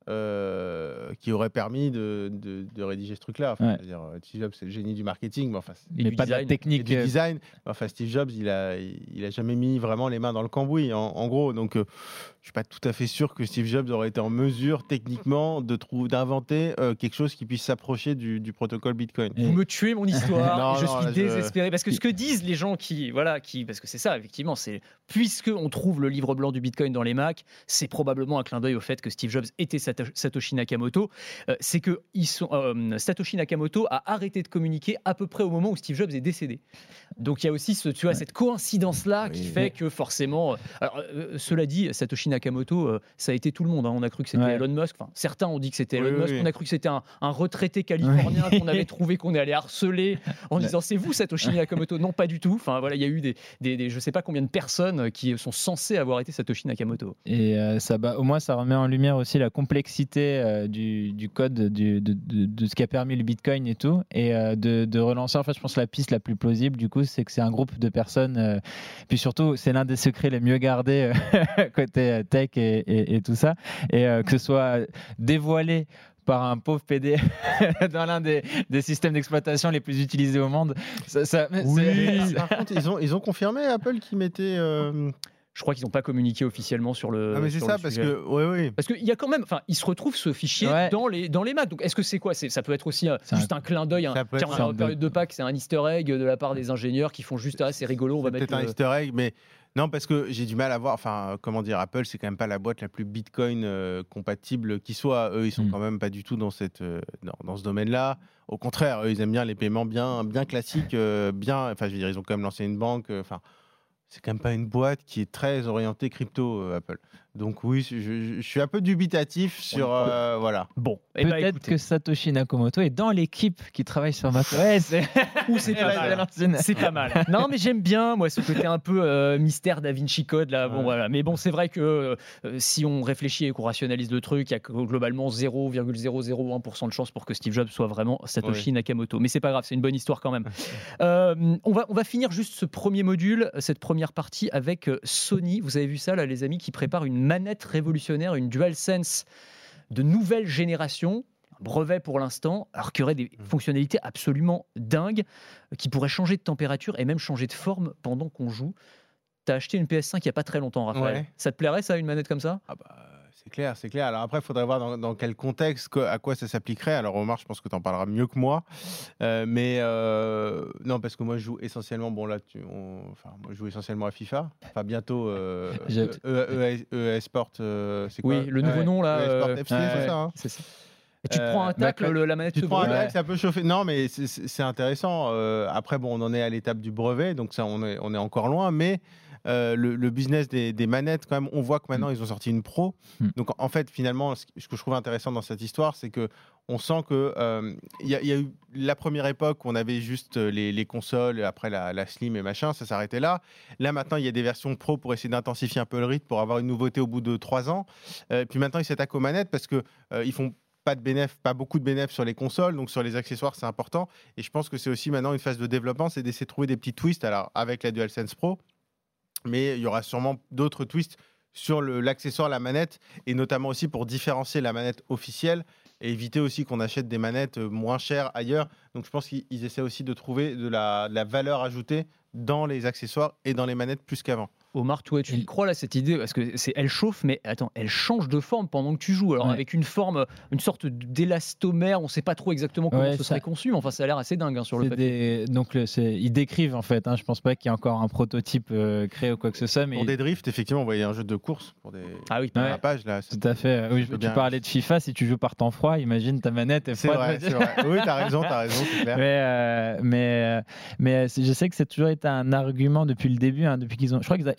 euh, qui aurait permis de, de, de rédiger ce truc-là. Enfin, Ouais. je veux dire, Steve Jobs, c'est le génie du marketing, mais enfin, c'est- Mais du pas de la design. et technique. du euh, design. Enfin, Steve Jobs, il a, il a jamais mis vraiment les mains dans le cambouis, en, en gros. Donc, euh, je suis pas tout à fait sûr que Steve Jobs aurait été en mesure techniquement de trou- d'inventer euh, quelque chose qui puisse s'approcher du, du protocole Bitcoin. Et- Vous me tuez mon histoire. Non, et je non, suis là, je- désespéré parce que ce que disent les gens qui, voilà, qui, parce que c'est ça effectivement, c'est puisque on trouve le livre blanc du Bitcoin dans les Macs, c'est probablement un clin d'œil au fait que Steve Jobs était Sato- Satoshi Nakamoto. Euh, c'est que ils sont, euh, Satoshi Nakamoto a arrêté de communiquer à peu près au moment où Steve Jobs est décédé. Donc il y a aussi ce, tu vois, cette coïncidence là qui Oui. fait que forcément. euh, Alors euh, cela dit, Satoshi Nakamoto, euh, ça a été tout le monde. hein. On a cru que c'était Ouais. Elon Musk. Enfin, certains ont dit que c'était Oui, Elon oui, Musk. oui. On a cru que c'était un, un retraité californien qu'on avait trouvé, qu'on est allé harceler en Ouais. disant c'est vous Satoshi Nakamoto. Non, pas du tout. Enfin voilà, il y a eu des, des, des- je sais pas combien de personnes qui sont censées avoir été Satoshi Nakamoto. Et euh, ça, bah, au moins, ça remet en lumière aussi la complexité euh, du, du code, du, de, de, de ce qui a permis le Bitcoin et tout, et euh, de, de relancer. En fait, je pense que la piste la plus plausible, du coup, c'est que c'est un groupe de personnes. Euh, puis surtout, c'est l'un des secrets les mieux gardés euh, côté euh, tech et, et, et tout ça, et euh, que ce soit dévoilé par un pauvre P D dans l'un des, des systèmes d'exploitation les plus utilisés au monde. Ça, ça- c'est- Par contre, ils ont, ils ont confirmé Apple qui mettait. euh, Je crois qu'ils n'ont pas communiqué officiellement sur le. Ah, mais c'est sur ça, le parce sujet. que. Oui, oui. Parce qu'il y a quand même, enfin, il se retrouve ce fichier Ouais. dans les dans les Macs. Donc, est-ce que c'est quoi c'est, ça peut être aussi euh, C'est un- juste un clin d'œil, un, Ça peut tiens, être en un- période de Pâques, c'est un Easter egg de la part des ingénieurs qui font juste ah c'est rigolo, on va C'est mettre. peut-être un le- easter egg, mais non, parce que j'ai du mal à voir. Enfin, comment dire, Apple, c'est quand même pas la boîte la plus Bitcoin euh, compatible qui soit. Eux, ils sont Mm. quand même pas du tout dans cette euh, dans, dans ce domaine-là. Au contraire, eux, ils aiment bien les paiements bien bien classiques, euh, bien. Enfin, je veux dire, ils ont quand même lancé une banque. euh, Enfin, c'est quand même pas une boîte qui est très orientée crypto, euh, Apple. Donc oui, je, je- je suis un peu dubitatif sur euh, voilà. Bon, eh ben, Peut-être écoutez, que Satoshi Nakamoto est dans l'équipe qui travaille sur macOS. ou c'est pas mal. C'est pas mal. Non, mais j'aime bien, moi, ce côté un peu euh, mystère Da Vinci Code. Là. Bon, Ouais. voilà. Mais bon, c'est vrai que euh, si on réfléchit et qu'on rationalise le truc, il y a que- globalement zéro virgule zéro zéro un pour cent de chance pour que Steve Jobs soit vraiment Satoshi Nakamoto. Mais c'est pas grave, c'est une bonne histoire quand même. Euh, on, va, on va finir juste ce premier module, cette première partie avec euh, Sony. Vous avez vu ça, là, les amis, qui prépare une manette révolutionnaire, une DualSense de nouvelle génération. Un brevet pour l'instant, alors qu'il y aurait des fonctionnalités absolument dingues euh, qui pourraient changer de température et même changer de forme pendant qu'on joue. T'as acheté une P S cinq il n'y a pas très longtemps, Raphaël. Ouais. Ça te plairait, ça, une manette comme ça? Ah bah, c'est clair, c'est clair. Alors après, il faudrait voir dans, dans quel contexte, que- à quoi ça s'appliquerait. Alors Omar, je pense que tu en parleras mieux que moi. Euh, mais euh, non, parce que moi, je joue essentiellement, bon là, tu, on- enfin, moi, je joue essentiellement à FIFA. Enfin, bientôt, euh, Je- E- E- E- E Sport, euh, c'est quoi Oui, le nouveau nom, là, E A Sport euh, F C, ouais, c'est ouais. ça, hein C'est ça. Et tu te Euh, prends un tacle, bah, le- la manette Tu se te prends un brûle. tacle, ça peut chauffer. Non, mais c'est- c'est c'est intéressant. Euh, après, bon, on en est à l'étape du brevet, donc ça, on est, on est encore loin. Mais euh, le, le business des, des manettes, quand même, on voit que maintenant, ils ont sorti une pro. Mm. Donc, en fait, finalement, ce ce que je trouve intéressant dans cette histoire, c'est que on sent que euh, il y, a- il y a eu la première époque où on avait juste les, les consoles, après la, la Slim et machin, ça s'arrêtait là. Là, maintenant, il y a des versions pro pour essayer d'intensifier un peu le rythme, pour avoir une nouveauté au bout de trois ans. Euh, puis maintenant, ils s'attaquent aux manettes parce que euh, ils font pas de bénéfices, pas beaucoup de bénéfices sur les consoles, donc sur les accessoires, c'est important. Et je pense que c'est aussi maintenant une phase de développement, c'est d'essayer de trouver des petits twists, alors avec la DualSense Pro, mais il y aura sûrement d'autres twists sur le- l'accessoire, la manette, et notamment aussi pour différencier la manette officielle et éviter aussi qu'on achète des manettes euh, moins chères ailleurs. Donc je pense qu'ils ils essaient aussi de trouver de la, de la valeur ajoutée dans les accessoires et dans les manettes plus qu'avant. Omar, toi, tu y crois là cette idée parce que c'est elle chauffe, mais attends, elle change de forme pendant que tu joues. Alors Ouais. avec une forme, une sorte d'élastomère, on ne sait pas trop exactement comment Ouais, ce ça- serait conçu. Mais enfin, ça a l'air assez dingue hein, sur le C'est papier. des- Donc, le- c'est- ils décrivent en fait. Hein, je pense pas qu'il y ait encore un prototype euh, créé ou quoi que ce soit. Mais Pour des drifts, effectivement, on voyait un jeu de course pour des Ah oui, pour Ouais. la page là. c'est- tout à fait. Oui, Je veux tu bien. parlais de FIFA. Si tu joues par temps froid, imagine ta manette est C'est froide. vrai, c'est vrai. Oui, t'as raison, t'as raison, c'est clair. Mais, euh, mais, euh, mais c'est- je sais que c'est toujours été un argument depuis le début, hein, depuis qu'ils ont. Je crois qu'ils a- ils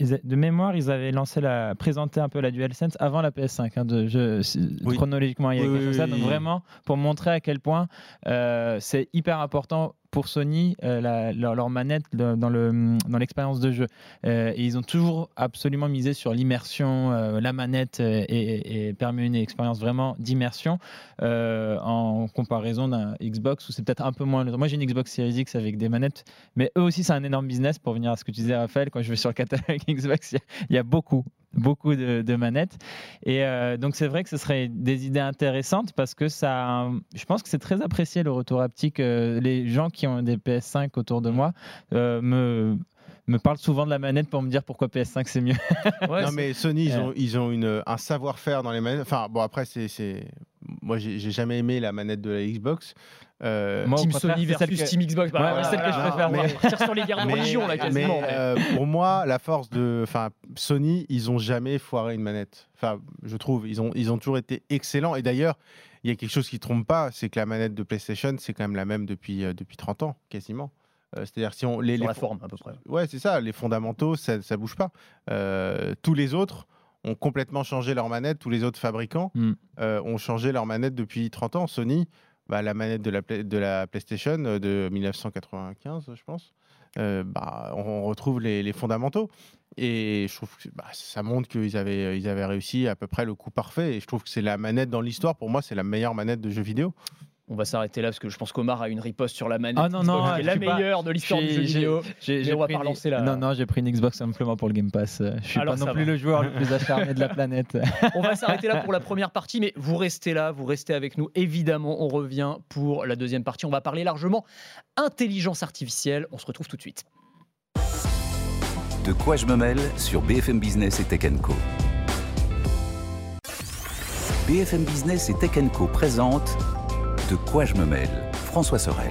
de mémoire, ils avaient lancé la, présenté un peu la DualSense avant la P S cinq. Hein, de, je, oui. Chronologiquement, il y a oui, quelque chose oui, ça. Donc oui. vraiment, pour montrer à quel point euh, c'est hyper important pour Sony, euh, la, leur, leur manette dans, le, dans l'expérience de jeu. Euh, et ils ont toujours absolument misé sur l'immersion. Euh, la manette et, et, et permet une expérience vraiment d'immersion euh, en comparaison d'un Xbox où c'est peut-être un peu moins. Moi, j'ai une Xbox Series X avec des manettes, mais eux aussi, c'est un énorme business. Pour venir à ce que tu disais, Raphaël, quand je vais sur le catalogue Xbox, il y, y a beaucoup. beaucoup de, de manettes et euh, donc c'est vrai que ce serait des idées intéressantes parce que ça, je pense que c'est très apprécié le retour haptique. Euh, les gens qui ont des P S cinq autour de moi euh, me me parlent souvent de la manette pour me dire pourquoi P S cinq c'est mieux. Ouais, non c'est... mais Sony ils ont, ils ont une, un savoir-faire dans les manettes. Enfin bon après c'est, c'est... moi j'ai, j'ai jamais aimé la manette de la Xbox. Euh, Moi, Team Sony versus que... Team Xbox. Bah, ouais, ouais, celle que je préfère. Mais... On va partir sur les guerres de religion là quasiment. Mais, euh, pour moi, la force de, enfin, Sony, ils ont jamais foiré une manette. Enfin, je trouve, ils ont, ils ont toujours été excellents. Et d'ailleurs, il y a quelque chose qui trompe pas, c'est que la manette de PlayStation, c'est quand même la même depuis euh, depuis trente ans, quasiment. Euh, c'est-à-dire si on les, sur les la forme à peu près. Ouais, c'est ça. Les fondamentaux, ça, ça bouge pas. Euh, tous les autres ont complètement changé leur manette. Tous les autres fabricants mm. euh, ont changé leur manette depuis trente ans. Sony. Bah, la manette de la, de la PlayStation de dix-neuf cent quatre-vingt-quinze, je pense, euh, bah, on retrouve les, les fondamentaux. Et je trouve que bah, ça montre qu'ils avaient, ils avaient réussi à peu près le coup parfait. Et je trouve que c'est la manette dans l'histoire. Pour moi, c'est la meilleure manette de jeux vidéo. On va s'arrêter là parce que je pense qu'Omar a une riposte sur la manette. Ah non, non, qui est la meilleure pas... de l'histoire j'ai, du jeu j'ai, vidéo. J'ai, j'ai on va pas relancer là. Non, non, j'ai pris une Xbox simplement pour le Game Pass. Je suis Alors, pas non plus va. le joueur le plus acharné de la planète. On va s'arrêter là pour la première partie, mais vous restez là, vous restez avec nous. Évidemment, on revient pour la deuxième partie. On va parler largement intelligence artificielle. On se retrouve tout de suite. De quoi je me mêle sur B F M Business et Tech and Co. B F M Business et Tech and Co présente De quoi je me mêle, François Sorel.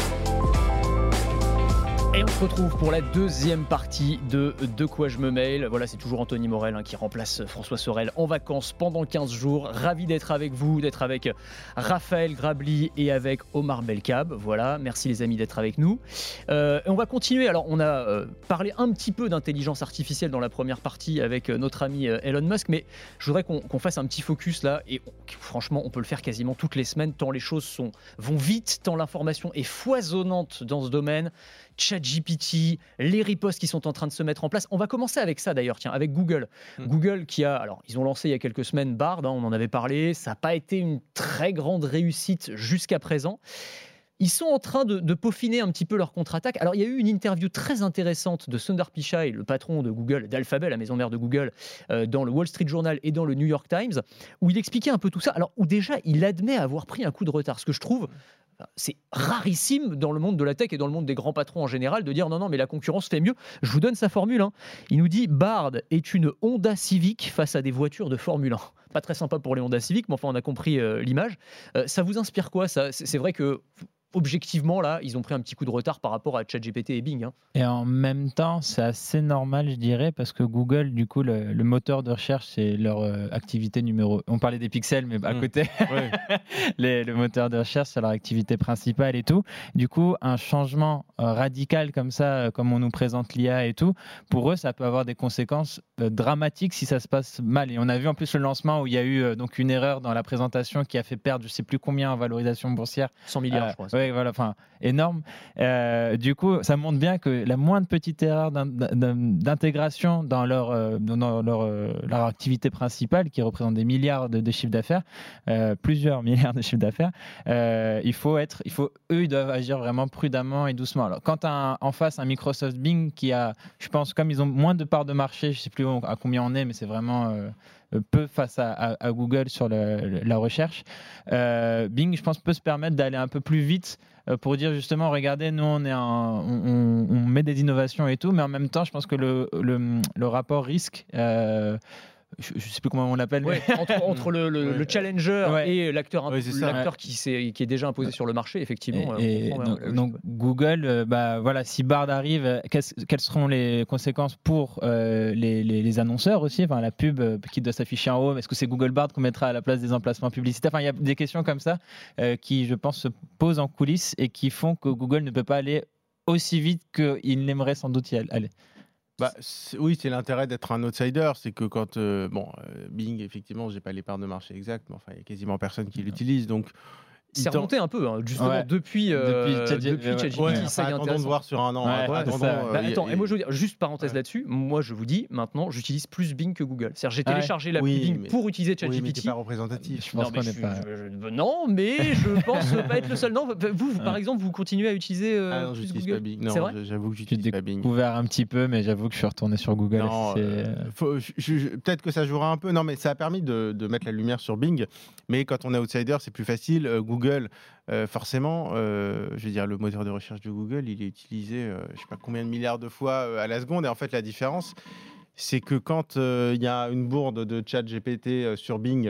Et on se retrouve pour la deuxième partie de De quoi je me mêle. Voilà, c'est toujours Anthony Morel hein, qui remplace François Sorel en vacances pendant quinze jours. Ravi d'être avec vous, d'être avec Raphaël Grabli et avec Omar Belkab. Voilà, merci les amis d'être avec nous. Euh, et on va continuer. Alors, on a euh, parlé un petit peu d'intelligence artificielle dans la première partie avec euh, notre ami euh, Elon Musk, mais je voudrais qu'on, qu'on fasse un petit focus là. Et franchement, on peut le faire quasiment toutes les semaines, tant les choses sont, vont vite, tant l'information est foisonnante dans ce domaine. ChatGPT, les ripostes qui sont en train de se mettre en place. On va commencer avec ça d'ailleurs, tiens, avec Google. Mmh. Google qui a, alors ils ont lancé il y a quelques semaines Bard, hein, on en avait parlé, ça n'a pas été une très grande réussite jusqu'à présent. Ils sont en train de, de peaufiner un petit peu leur contre-attaque. Alors, il y a eu une interview très intéressante de Sundar Pichai, le patron de Google, d'Alphabet, la maison mère de Google, euh, dans le Wall Street Journal et dans le New York Times, où il expliquait un peu tout ça. Alors, où déjà, il admet avoir pris un coup de retard. Ce que je trouve, c'est rarissime dans le monde de la tech et dans le monde des grands patrons en général de dire non, non, mais la concurrence fait mieux. Je vous donne sa formule. Hein. Il nous dit Bard est une Honda Civic face à des voitures de Formule un. Pas très sympa pour les Honda Civic, mais enfin, on a compris euh, l'image. Euh, ça vous inspire quoi ça ? c'est, c'est vrai que objectivement, là, ils ont pris un petit coup de retard par rapport à ChatGPT et Bing. Hein. Et en même temps, c'est assez normal, je dirais, parce que Google, du coup, le, le moteur de recherche, c'est leur euh, activité numéro... On parlait des pixels, mais à mmh. côté, ouais. Les, le moteur de recherche, c'est leur activité principale et tout. Du coup, un changement euh, radical comme ça, euh, comme on nous présente l'I A et tout, pour eux, ça peut avoir des conséquences euh, dramatiques si ça se passe mal. Et on a vu en plus le lancement où il y a eu euh, donc une erreur dans la présentation qui a fait perdre, je ne sais plus combien en valorisation boursière. cent milliards, euh, je crois. Ouais, voilà, enfin, énorme. Euh, du coup, ça montre bien que la moindre petite erreur d'intégration dans leur, euh, dans leur, euh, leur activité principale, qui représente des milliards de, de chiffres d'affaires, euh, plusieurs milliards de chiffres d'affaires, euh, il faut être, il faut, eux, ils doivent agir vraiment prudemment et doucement. Alors, quand un, en face un Microsoft Bing qui a, je pense, comme ils ont moins de parts de marché, je ne sais plus à combien on est, mais c'est vraiment euh, peu face à, à, à Google sur le, la recherche. Euh, Bing, je pense, peut se permettre d'aller un peu plus vite euh, pour dire justement, regardez, nous, on, est un, on, on met des innovations et tout, mais en même temps, je pense que le, le, le rapport risque... Euh, je ne sais plus comment on l'appelle. Ouais, entre, entre le, le, ouais. le challenger ouais. et l'acteur, ouais, l'acteur ouais. qui, s'est, qui est déjà imposé ouais. sur le marché, effectivement. Et, et donc, bien, donc Google, euh, bah, voilà, si Bard arrive, quelles seront les conséquences pour euh, les, les, les annonceurs aussi, enfin, la pub euh, qui doit s'afficher en haut, est-ce que c'est Google Bard qu'on mettra à la place des emplacements publicitaires? Enfin, il y a des questions comme ça euh, qui, je pense, se posent en coulisses et qui font que Google ne peut pas aller aussi vite qu'il n'aimerait sans doute y aller. Bah, c'est- oui, c'est l'intérêt d'être un outsider, c'est que quand euh, bon, euh, Bing, effectivement, j'ai pas les parts de marché exactes, mais enfin, il y a quasiment personne qui l'utilise, donc il C'est tend- remonté un peu, hein, justement, Ouais. depuis, euh, Depuis ChatG- depuis ouais. ChatGPT, Ouais, ça enfin, y est attendons de intéressant. voir sur un an. Ouais, attendons, c'est ça. euh, Bah, il y a- attends, et moi je veux dire, juste parenthèse Ouais. là-dessus, moi je vous dis maintenant, j'utilise plus Bing que Google. C'est-à-dire, j'ai Ah ouais. téléchargé l'appli Oui, Bing mais- pour utiliser Oui, mais t'es ChatGPT. pas représentatif. Je pense non, mais qu'on je n'est suis- pas. je- je- non, mais je pense pas être le seul. Non, vous, vous, par Ouais. exemple, vous continuez à utiliser euh, Ah non, plus j'utilise Google. pas Bing. C'est Non, vrai je- j'avoue que J'ai j'utilise pas Bing. découvert un petit peu, mais j'avoue que je suis retourné sur Google. Non, c'est- euh, faut- je- je- peut-être que ça jouera un peu. Non, mais ça a permis de, de mettre la lumière sur Bing. Mais quand on est outsider, c'est plus facile. Euh, Google, euh, forcément, euh, je veux dire, le moteur de recherche de Google, il est utilisé, euh, je sais pas combien de milliards de fois euh, à la seconde. Et en fait, la différence, c'est que quand euh, il y a une bourde de chat G P T euh, sur Bing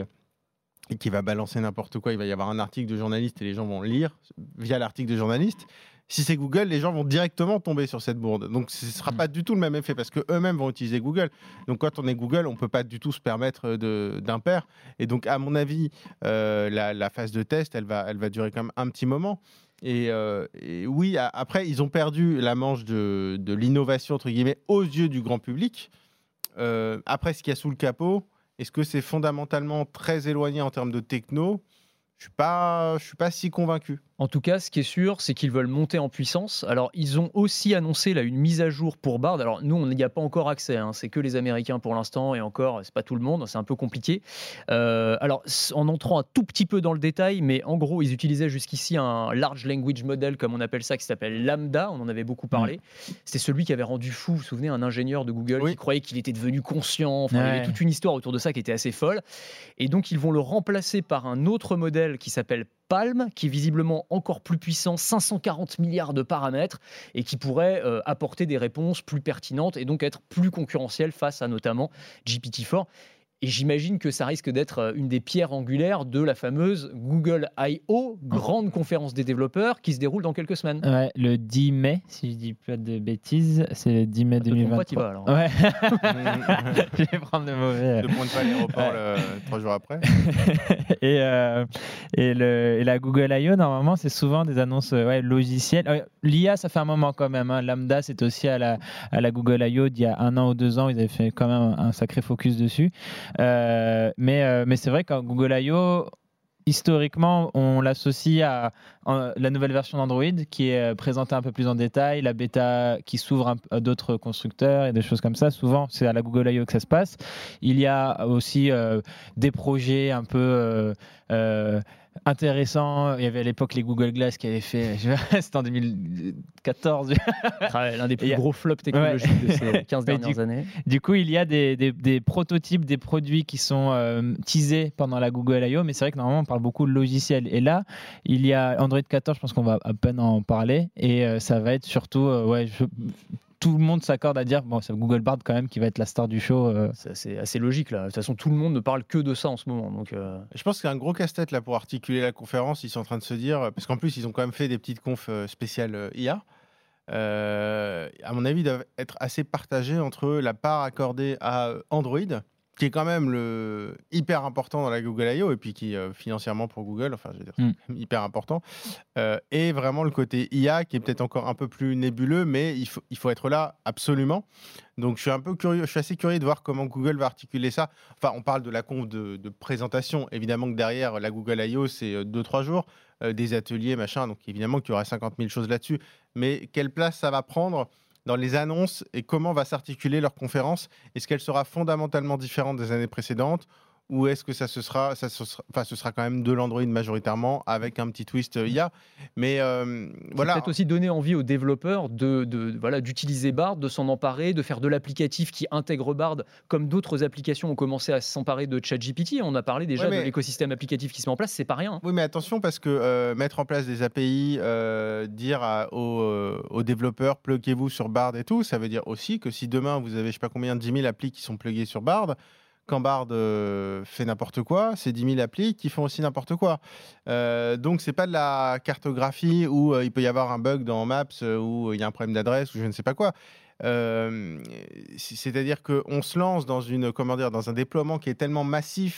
et qui va balancer n'importe quoi, il va y avoir un article de journaliste et les gens vont le lire via l'article de journaliste. Si c'est Google, les gens vont directement tomber sur cette bourde. Donc ce ne sera pas du tout le même effet parce qu'eux-mêmes vont utiliser Google. Donc quand on est Google, on ne peut pas du tout se permettre de- d'impair. Et donc à mon avis, euh, la, la phase de test, elle va, elle va durer quand même un petit moment. Et, euh, et oui, a- après, ils ont perdu la manche de, de l'innovation, entre guillemets, aux yeux du grand public. Euh, après, ce qu'il y a sous le capot, est-ce que c'est fondamentalement très éloigné en termes de techno ? Je suis pas, je suis pas si convaincu. En tout cas, ce qui est sûr, c'est qu'ils veulent monter en puissance. Alors, ils ont aussi annoncé là une mise à jour pour Bard. Alors, nous, on n'y a pas encore accès. Hein. C'est que les Américains pour l'instant, et encore, c'est pas tout le monde. C'est un peu compliqué. Euh, alors, en entrant un tout petit peu dans le détail, mais en gros, ils utilisaient jusqu'ici un large language model, comme on appelle ça, qui s'appelle Lambda. On en avait beaucoup parlé. Mmh. C'était celui qui avait rendu fou, vous vous souvenez, un ingénieur de Google oui. qui croyait qu'il était devenu conscient. Enfin, ouais. Il y avait toute une histoire autour de ça qui était assez folle. Et donc, ils vont le remplacer par un autre modèle qui s'appelle Palm, qui est visiblement encore plus puissant, cinq cent quarante milliards de paramètres, et qui pourrait euh, apporter des réponses plus pertinentes et donc être plus concurrentiel face à notamment G P T quatre. Et j'imagine que ça risque d'être une des pierres angulaires de la fameuse Google I O, grande conférence des développeurs, qui se déroule dans quelques semaines. Ouais, le dix mai, si je dis pas de bêtises, c'est le dix mai deux mille vingt-trois. Pas, t'y vas, alors. Ouais. Je vais prendre le mauvais. Ne pointe pas à l'aéroport ouais. le, trois jours après. et, euh, et, le, et la Google I O, normalement, c'est souvent des annonces ouais, logicielles. Euh, L'I A, ça fait un moment quand même. Hein. Lambda, c'est aussi à la, à la Google I O d'il y a un an ou deux ans. Ils avaient fait quand même un, un sacré focus dessus. Euh, mais, euh, mais c'est vrai qu'en Google I O, historiquement, on l'associe à, à la nouvelle version d'Android qui est présentée un peu plus en détail, la bêta qui s'ouvre à d'autres constructeurs et des choses comme ça. Souvent, c'est à la Google I O que ça se passe. Il y a aussi euh, des projets un peu... Euh, euh, intéressant. Il y avait à l'époque les Google Glass qui avaient fait, c'était en deux mille quatorze. Ouais, l'un des plus gros flops technologiques ouais. de ces quinze dernières du, années. Du coup, il y a des, des, des prototypes, des produits qui sont euh, teasés pendant la Google I O, mais c'est vrai que normalement, on parle beaucoup de logiciels. Et là, il y a Android quatorze, je pense qu'on va à peine en parler, et euh, ça va être surtout, euh, ouais, je, tout le monde s'accorde à dire bon, c'est Google Bard quand même qui va être la star du show. Euh. C'est assez, assez logique là. De toute façon, tout le monde ne parle que de ça en ce moment. Donc, euh... je pense qu'il y a un gros casse-tête là pour articuler la conférence. Ils sont en train de se dire parce qu'en plus ils ont quand même fait des petites confs spéciales I A. Euh, à mon avis, ils doivent être assez partagés entre la part accordée à Android, qui est quand même le hyper important dans la Google I O et puis qui euh, financièrement pour Google, enfin je veux dire, c'est mm. hyper important, euh, et vraiment le côté I A qui est peut-être encore un peu plus nébuleux, mais il faut, il faut être là absolument. Donc je suis un peu curieux, je suis assez curieux de voir comment Google va articuler ça. Enfin, on parle de la conf de, de présentation, évidemment que derrière la Google I O c'est deux trois jours, euh, des ateliers machin, donc évidemment qu'il y aura cinquante mille choses là-dessus. Mais quelle place ça va prendre dans les annonces et comment va s'articuler leur conférence? Est-ce qu'elle sera fondamentalement différente des années précédentes ou est-ce que ça se sera, ça se sera, enfin, ce sera quand même de l'Android majoritairement avec un petit twist I A? Mais euh, voilà. Peut-être aussi donner envie aux développeurs de, de, de voilà d'utiliser Bard, de s'en emparer, de faire de l'applicatif qui intègre Bard, comme d'autres applications ont commencé à s'emparer de ChatGPT. On a parlé déjà ouais, mais... de l'écosystème applicatif qui se met en place. C'est pas rien. Hein. Oui, mais attention parce que euh, mettre en place des A P I, euh, dire à, aux, euh, aux développeurs pluguez-vous sur Bard et tout, ça veut dire aussi que si demain vous avez je sais pas combien dix mille applis qui sont pluguées sur Bard. Quand Bard euh, fait n'importe quoi, c'est dix mille applis qui font aussi n'importe quoi. Euh, donc, ce n'est pas de la cartographie où euh, il peut y avoir un bug dans Maps, euh, où il y a un problème d'adresse, ou je ne sais pas quoi. Euh, c'est-à-dire qu'on se lance dans, une, comment dire, dans un déploiement qui est tellement massif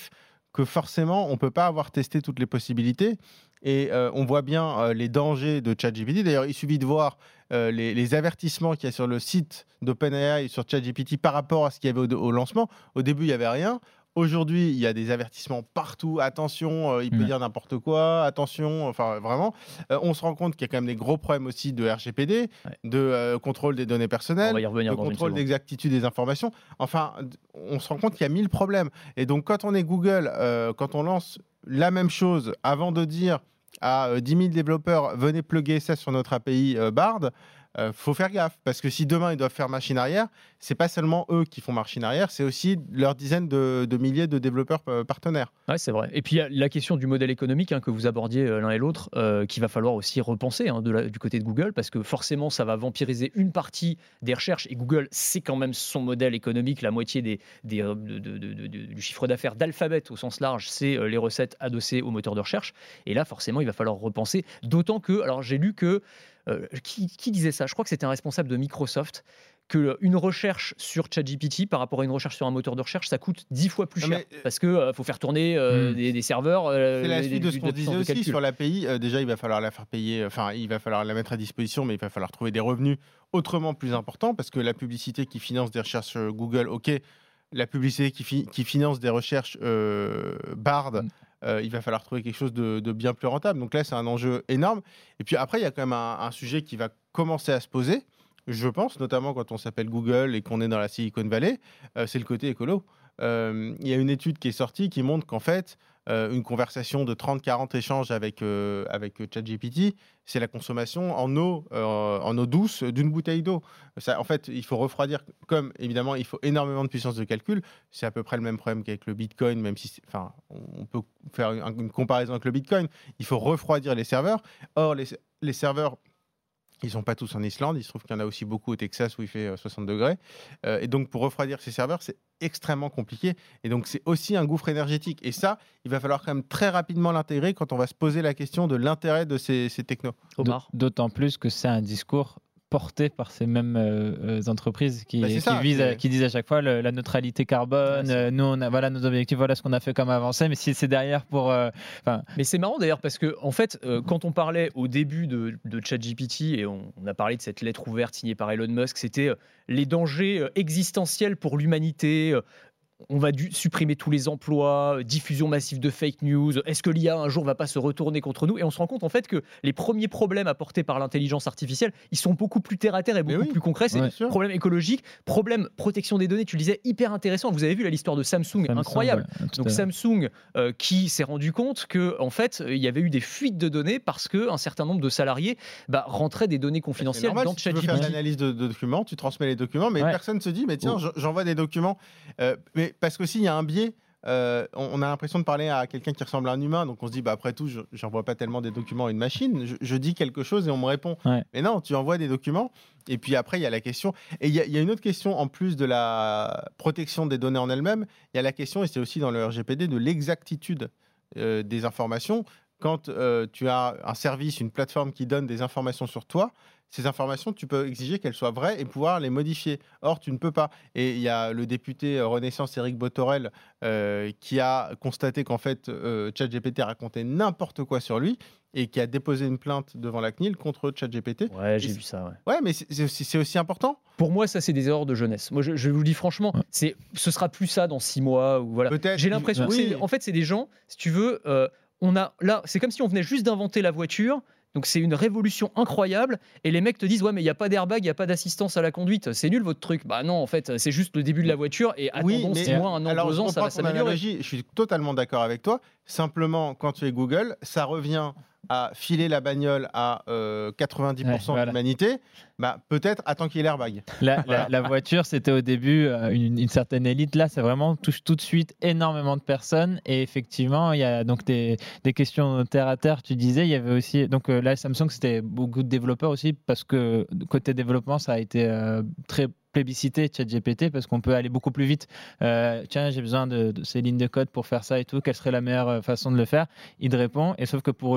que forcément, on ne peut pas avoir testé toutes les possibilités. Et euh, on voit bien euh, les dangers de ChatGPT. D'ailleurs, il suffit de voir euh, les, les avertissements qu'il y a sur le site d'OpenAI et sur ChatGPT par rapport à ce qu'il y avait au, au lancement. Au début, il n'y avait rien. Aujourd'hui, il y a des avertissements partout. Attention, euh, il peut Ouais. dire n'importe quoi. Attention, enfin vraiment. Euh, on se rend compte qu'il y a quand même des gros problèmes aussi de R G P D, Ouais. de euh, contrôle des données personnelles, On va y revenir de dans une contrôle seconde. d'exactitude des informations. Enfin, d- on se rend compte qu'il y a mille problèmes. Et donc, quand on est Google, euh, quand on lance la même chose avant de dire à euh, dix mille développeurs, venez plugger ça sur notre A P I euh, Bard, euh, faut faire gaffe. Parce que si demain, ils doivent faire machine arrière, c'est pas seulement eux qui font machine arrière, c'est aussi leurs dizaines de, de milliers de développeurs euh, partenaires. Ouais, c'est vrai. Et puis il y a la question du modèle économique hein, que vous abordiez euh, l'un et l'autre, euh, qu'il va falloir aussi repenser hein, de la- du côté de Google, parce que forcément, ça va vampiriser une partie des recherches. Et Google, c'est quand même son modèle économique. La moitié des, des, euh, de- de- de- de- du chiffre d'affaires d'Alphabet au sens large, c'est euh, les recettes adossées au moteur de recherche. Et là, forcément, il va falloir repenser. D'autant que, alors j'ai lu que euh, qui, qui disait ça? Je crois que c'était un responsable de Microsoft. Qu'une recherche sur ChatGPT par rapport à une recherche sur un moteur de recherche, ça coûte dix fois plus Non, cher. mais, euh, Parce qu'il faut faire tourner euh, Hmm. des, des serveurs. euh, C'est la des- suite de des- ce qu'on des disait puissances de aussi calcul. sur l'A P I. Euh, déjà, il va falloir la faire payer, enfin, il va falloir la mettre à disposition, mais il va falloir trouver des revenus autrement plus importants parce que la publicité qui finance des recherches euh, Google, ok, la publicité qui, fi- qui finance des recherches euh, Bard, Mm. euh, il va falloir trouver quelque chose de, de bien plus rentable. Donc là, c'est un enjeu énorme. Et puis après, il y a quand même un, un sujet qui va commencer à se poser. Je pense, notamment quand on s'appelle Google et qu'on est dans la Silicon Valley, euh, c'est le côté écolo. Euh, Il y a une étude qui est sortie qui montre qu'en fait, euh, une conversation de trente quarante échanges avec, euh, avec ChatGPT, c'est la consommation en eau, euh, en eau douce d'une bouteille d'eau. Ça, en fait, il faut refroidir, comme évidemment, il faut énormément de puissance de calcul. C'est à peu près le même problème qu'avec le Bitcoin, même si c'est- enfin, on peut faire une, une comparaison avec le Bitcoin. Il faut refroidir les serveurs. Or, les, les serveurs, ils ne sont pas tous en Islande. Il se trouve qu'il y en a aussi beaucoup au Texas où il fait euh, soixante degrés. Euh, et donc, pour refroidir ces serveurs, c'est extrêmement compliqué. Et donc, c'est aussi un gouffre énergétique. Et ça, il va falloir quand même très rapidement l'intégrer quand on va se poser la question de l'intérêt de ces, ces technos. Omar. D'autant plus que c'est un discours porté par ces mêmes euh, euh, entreprises qui, Bah, c'est qui, ça, visent à- c'est- qui disent à chaque fois le- la neutralité carbone, Ouais, c'est- euh, nous on a voilà nos objectifs, voilà ce qu'on a fait comme avancée, mais si c'est derrière pour euh, enfin Mais c'est marrant d'ailleurs parce que en fait, euh, quand on parlait au début de, de ChatGPT et on, on a parlé de cette lettre ouverte signée par Elon Musk, c'était euh, les dangers euh, existentiels pour l'humanité. euh, On va dû supprimer tous les emplois, euh, diffusion massive de fake news. Est-ce que l'I A un jour va pas se retourner contre nous? Et on se rend compte en fait que les premiers problèmes apportés par l'intelligence artificielle, ils sont beaucoup plus terre à terre et Mais beaucoup oui, plus concrets. C'est bien sûr. problème écologique, problème protection des données. Tu le disais, hyper intéressant. Vous avez vu là, l'histoire de Samsung, Samsung, incroyable. ouais, tout Donc à fait. Samsung euh, qui s'est rendu compte que en fait euh, il y avait eu des fuites de données parce que un certain nombre de salariés bah, rentraient des données C'est confidentielles normal, dans si tu veux faire de ChatGPT. l'analyse de, de documents, tu transmets les documents, mais Ouais. personne se dit, mais tiens, Oh. j'en- j'envoie des documents. Euh, mais parce qu'aussi, il y a un biais. euh, on, on a l'impression de parler à quelqu'un qui ressemble à un humain, donc on se dit, bah, après tout, je n'envoie pas tellement des documents à une machine. Je, je dis quelque chose et on me répond. Ouais. Mais non, tu envoies des documents. Et puis après, il y a la question. Et il y, a- il y a une autre question, en plus de la protection des données en elles-mêmes, il y a la question, et c'est aussi dans le R G P D, de l'exactitude euh, des informations. Quand euh, tu as un service, une plateforme qui donne des informations sur toi, ces informations, tu peux exiger qu'elles soient vraies et pouvoir les modifier. Or, tu ne peux pas. Et il y a le député euh, Renaissance, Éric Botorel, euh, qui a constaté qu'en fait, euh, ChatGPT racontait n'importe quoi sur lui et qui a déposé une plainte devant la C N I L contre ChatGPT. Ouais, j'ai Et vu ça. Ouais. Ouais, mais c'est c'est aussi, c'est aussi important. Pour moi, ça c'est des erreurs de jeunesse. Moi, je, je vous le dis franchement, Ouais. c'est, ce sera plus ça dans six mois ou voilà. Peut-être. J'ai l'impression que Oui. c'est, en fait, c'est des gens. Si tu veux, euh, on a là, c'est comme si on venait juste d'inventer la voiture. Donc c'est une révolution incroyable et les mecs te disent ouais mais il y a pas d'airbag, il y a pas d'assistance à la conduite, c'est nul votre truc. Bah non en fait c'est juste le début de la voiture et attendons six mois, un an, alors, deux je ans ça reprends va ton s'améliorer. analogie, je suis totalement d'accord avec toi. Simplement, quand tu es Google, ça revient à filer la bagnole à euh, quatre-vingt-dix pour cent Ouais, voilà. de l'humanité. Bah, peut-être attends qu'il y ait l'airbag. La, la- la voiture, c'était au début euh, une, une certaine élite. Là, c'est vraiment touche tout de suite énormément de personnes. Et effectivement, il y a donc des, des questions terre à terre. Tu disais, il y avait aussi donc euh, là Samsung, c'était beaucoup de développeurs aussi parce que côté développement, ça a été euh, très plébiscité ChatGPT parce qu'on peut aller beaucoup plus vite. Euh, tiens, j'ai besoin de, de ces lignes de code pour faire ça et tout. Quelle serait la meilleure euh, façon de le faire? Il te répond. Et sauf que pour eux,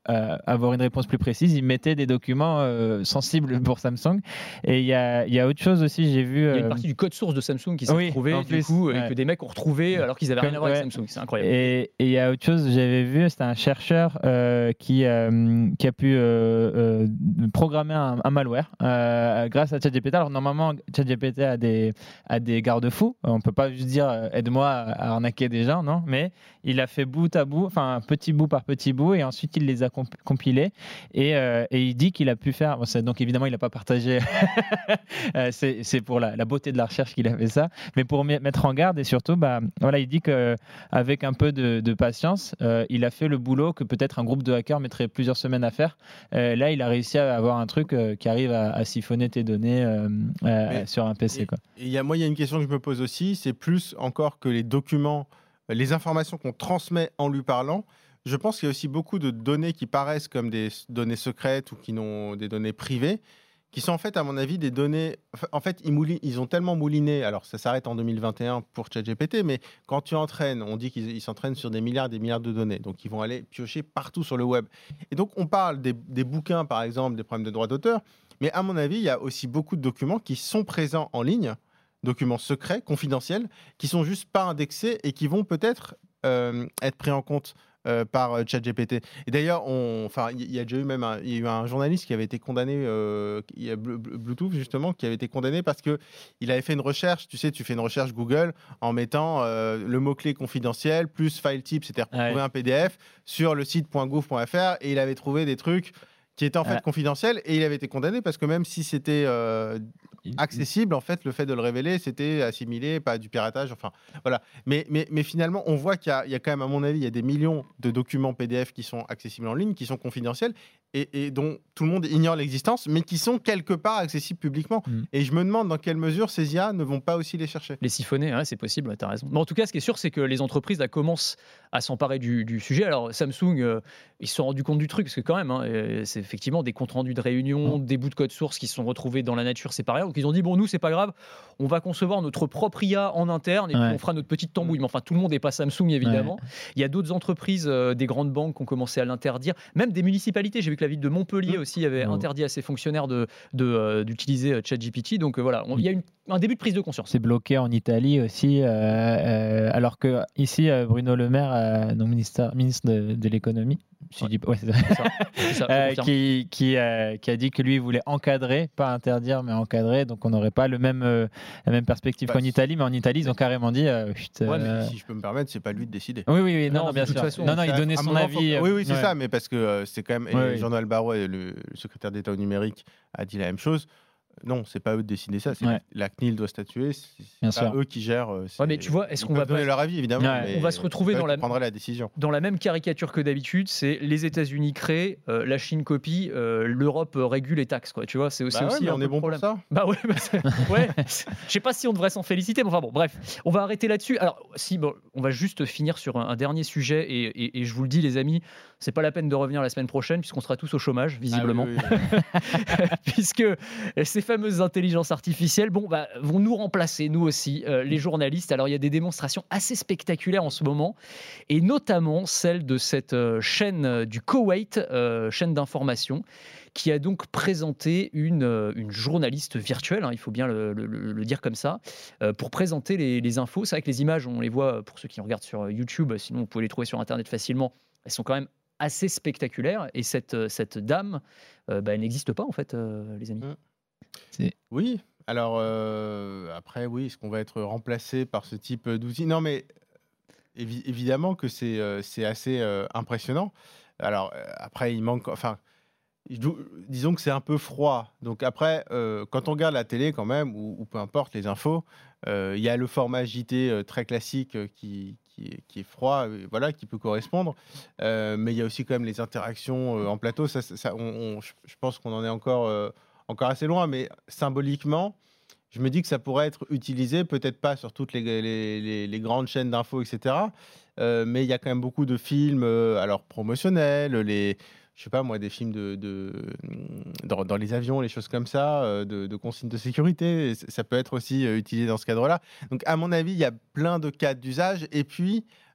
euh, avoir une réponse plus précise, il mettait des documents euh, sensibles pour Samsung. Et il y a, y a autre chose aussi, j'ai vu. Il y a une euh, partie du code source de Samsung qui s'est oui, retrouvée en du plus, coup, et ouais. que des mecs ont retrouvé alors qu'ils avaient rien Comme- à voir ouais. avec Samsung. C'est incroyable. Et il y a autre chose, j'avais vu, c'était un chercheur euh, qui, euh, qui a pu euh, euh, programmer un, un malware euh, grâce à ChatGPT. Alors normalement, ChatGPT a des, a des garde-fous. On peut pas juste dire euh, aide-moi à arnaquer des gens, non. Mais il a fait bout à bout, enfin petit bout par petit bout, et ensuite il les a comp- compilés. Et, euh, et il dit qu'il a pu faire. Bon, c'est- donc évidemment, il n'a pas partagé. Euh, c'est, c'est pour la, la beauté de la recherche qu'il a fait ça. Mais pour m- mettre en garde et surtout, bah, voilà, il dit que avec un peu de, de patience, euh, il a fait le boulot que peut-être un groupe de hackers mettrait plusieurs semaines à faire. Euh, là, il a réussi à avoir un truc euh, qui arrive à, à siphonner tes données euh, euh, sur un P C. Et, Quoi. et il y a, moi, il y a une question que je me pose aussi, c'est plus encore que les documents, euh, les informations qu'on transmet en lui parlant. Je pense qu'il y a aussi beaucoup de données qui paraissent comme des s- données secrètes ou qui n'ont des données privées, qui sont en fait, à mon avis, des données. enfin, En fait, ils, mouli- ils ont tellement mouliné. Alors, ça s'arrête en deux mille vingt et un pour ChatGPT, mais quand tu entraînes, on dit qu'ils ils s'entraînent sur des milliards et des milliards de données. Donc, ils vont aller piocher partout sur le web. Et donc, on parle des, des bouquins, par exemple, des problèmes de droit d'auteur. Mais à mon avis, il y a aussi beaucoup de documents qui sont présents en ligne, documents secrets, confidentiels, qui sont juste pas indexés et qui vont peut-être euh, être pris en compte euh, par euh, ChatGPT. Et d'ailleurs, on- enfin, il y a déjà eu même un, il y a eu un journaliste qui avait été condamné, euh, il y a Blu- Blu- Bluetooth justement, qui avait été condamné parce que il avait fait une recherche. Tu sais, tu fais une recherche Google en mettant euh, le mot-clé confidentiel plus file type, c'est-à-dire pour Ouais. trouver un P D F sur le site point gouv point f r, et il avait trouvé des trucs qui étaient en fait Ouais. confidentiels, et il avait été condamné parce que même si c'était euh, accessible, en fait, le fait de le révéler, c'était assimilé, pas du piratage, enfin, voilà. Mais, mais, mais finalement, on voit qu'il y a, il y a quand même, à mon avis, il y a des millions de documents P D F qui sont accessibles en ligne, qui sont confidentiels, et, et dont tout le monde ignore l'existence, mais qui sont quelque part accessibles publiquement. Mm. Et je me demande dans quelle mesure ces I A ne vont pas aussi les chercher. Les siphonner, ouais, c'est possible, tu as raison. Mais en tout cas, ce qui est sûr, c'est que les entreprises là, commencent à s'emparer du, du sujet. Alors, Samsung, euh, ils se sont rendus compte du truc, parce que quand même, hein, euh, c'est effectivement des comptes rendus de réunion, des bouts de code source qui se sont retrouvés dans la nature, c'est pas rien. Donc, ils ont dit, bon, nous, c'est pas grave, on va concevoir notre propre I A en interne, et puis Ouais. on fera notre petite tambouille. Mais enfin, tout le monde n'est pas Samsung, évidemment. Il y a d'autres entreprises, euh, des grandes banques qui ont commencé à l'interdire, même des municipalités. J'ai vu que la ville de Montpellier Mmh. aussi avait Oh. interdit à ses fonctionnaires de, de, euh, d'utiliser euh, ChatGPT. Donc euh, voilà, on- il y a une- un début de prise de conscience. C'est bloqué en Italie aussi, euh, euh, alors que ici, euh, Bruno Le Maire, euh, donc ministre, ministre de, de l'économie, si je dis pas- ouais, c'est ça. C'est ça, c'est ça, je Euh, confirme. qui, qui, euh, qui a dit que lui il voulait encadrer, pas interdire, mais encadrer. Donc on n'aurait pas le même, euh, la même perspective Bah, qu'en c'est- Italie, mais en Italie ils ont carrément dit euh, chut, Ouais, euh, mais si je peux me permettre, c'est pas lui de décider. oui, oui, oui, non, Non, non, bien de toute sûr. façon, non, non, il C'est- donnait à un son moment, avis. faut- euh, Oui, oui, c'est ouais. ça, mais parce que euh, c'est quand même. Et Ouais, oui. Jean-Noël Barrot, le, le secrétaire d'État au numérique, a dit la même chose. Non, c'est pas eux de décider ça. C'est Ouais. la C N I L doit statuer. C'est Bien c'est pas sûr. eux qui gèrent. euh, c'est- Ouais, mais tu vois, est-ce ils qu'on peuvent va donner pas- leur avis évidemment. Ouais. mais On va se retrouver c'est eux dans qui la- prendra la décision. Dans la même caricature que d'habitude, c'est les États-Unis créent, euh, la Chine copie, euh, l'Europe euh, régule et taxe. Quoi. Tu vois, c'est aussi, Bah ouais, aussi mais un on peu est le bon pour problème. ça. Bah ouais, bah c'est- ouais. Je sais pas si on devrait s'en féliciter, mais enfin bon, bref, on va arrêter là-dessus. Alors, si, bon, on va juste finir sur un, un dernier sujet, et, et- et je vous le dis, les amis, c'est pas la peine de revenir la semaine prochaine, puisqu'on sera tous au chômage, visiblement. Ah oui, oui, oui. Puisque ces fameuses intelligences artificielles bon, bah, vont nous remplacer, nous aussi, euh, les journalistes. Alors, il y a des démonstrations assez spectaculaires en ce moment, et notamment celle de cette euh, chaîne euh, du Koweït, euh, chaîne d'information, qui a donc présenté une, euh, une journaliste virtuelle, hein, il faut bien le, le- le dire comme ça, euh, pour présenter les, les infos. C'est vrai que les images, on les voit, pour ceux qui regardent sur YouTube, sinon vous pouvez les trouver sur Internet facilement, elles sont quand même assez spectaculaires, et cette, euh, cette dame, euh, bah, elle n'existe pas en fait, euh, les amis. Oui, alors euh, après, oui, est-ce qu'on va être remplacé par ce type d'outils? Non, mais évi- évidemment que c'est euh, c'est assez euh, impressionnant. Alors euh, après, il manque, enfin, je dou- disons que c'est un peu froid. Donc après, euh, quand on regarde la télé quand même, ou, ou peu importe les infos, euh, il y a le format J T euh, très classique euh, qui, qui, est- qui est froid, euh, voilà, qui peut correspondre. Euh, mais il y a aussi quand même les interactions euh, en plateau. Ça, ça- ça- on- on- je je pense qu'on en est encore, euh, encore assez loin, mais symboliquement, je me dis que ça pourrait être utilisé, peut-être pas sur toutes les, les- les- les grandes chaînes d'infos, et cetera. Euh, mais il y a quand même beaucoup de films, euh, alors promotionnels, les, je sais pas moi, des films de, de- dans, dans les avions, les choses comme ça, euh, de, de consignes de sécurité. Et c- ça peut être aussi euh, utilisé dans ce cadre-là. Donc, à mon avis, il y a plein de cas d'usage. Et puis,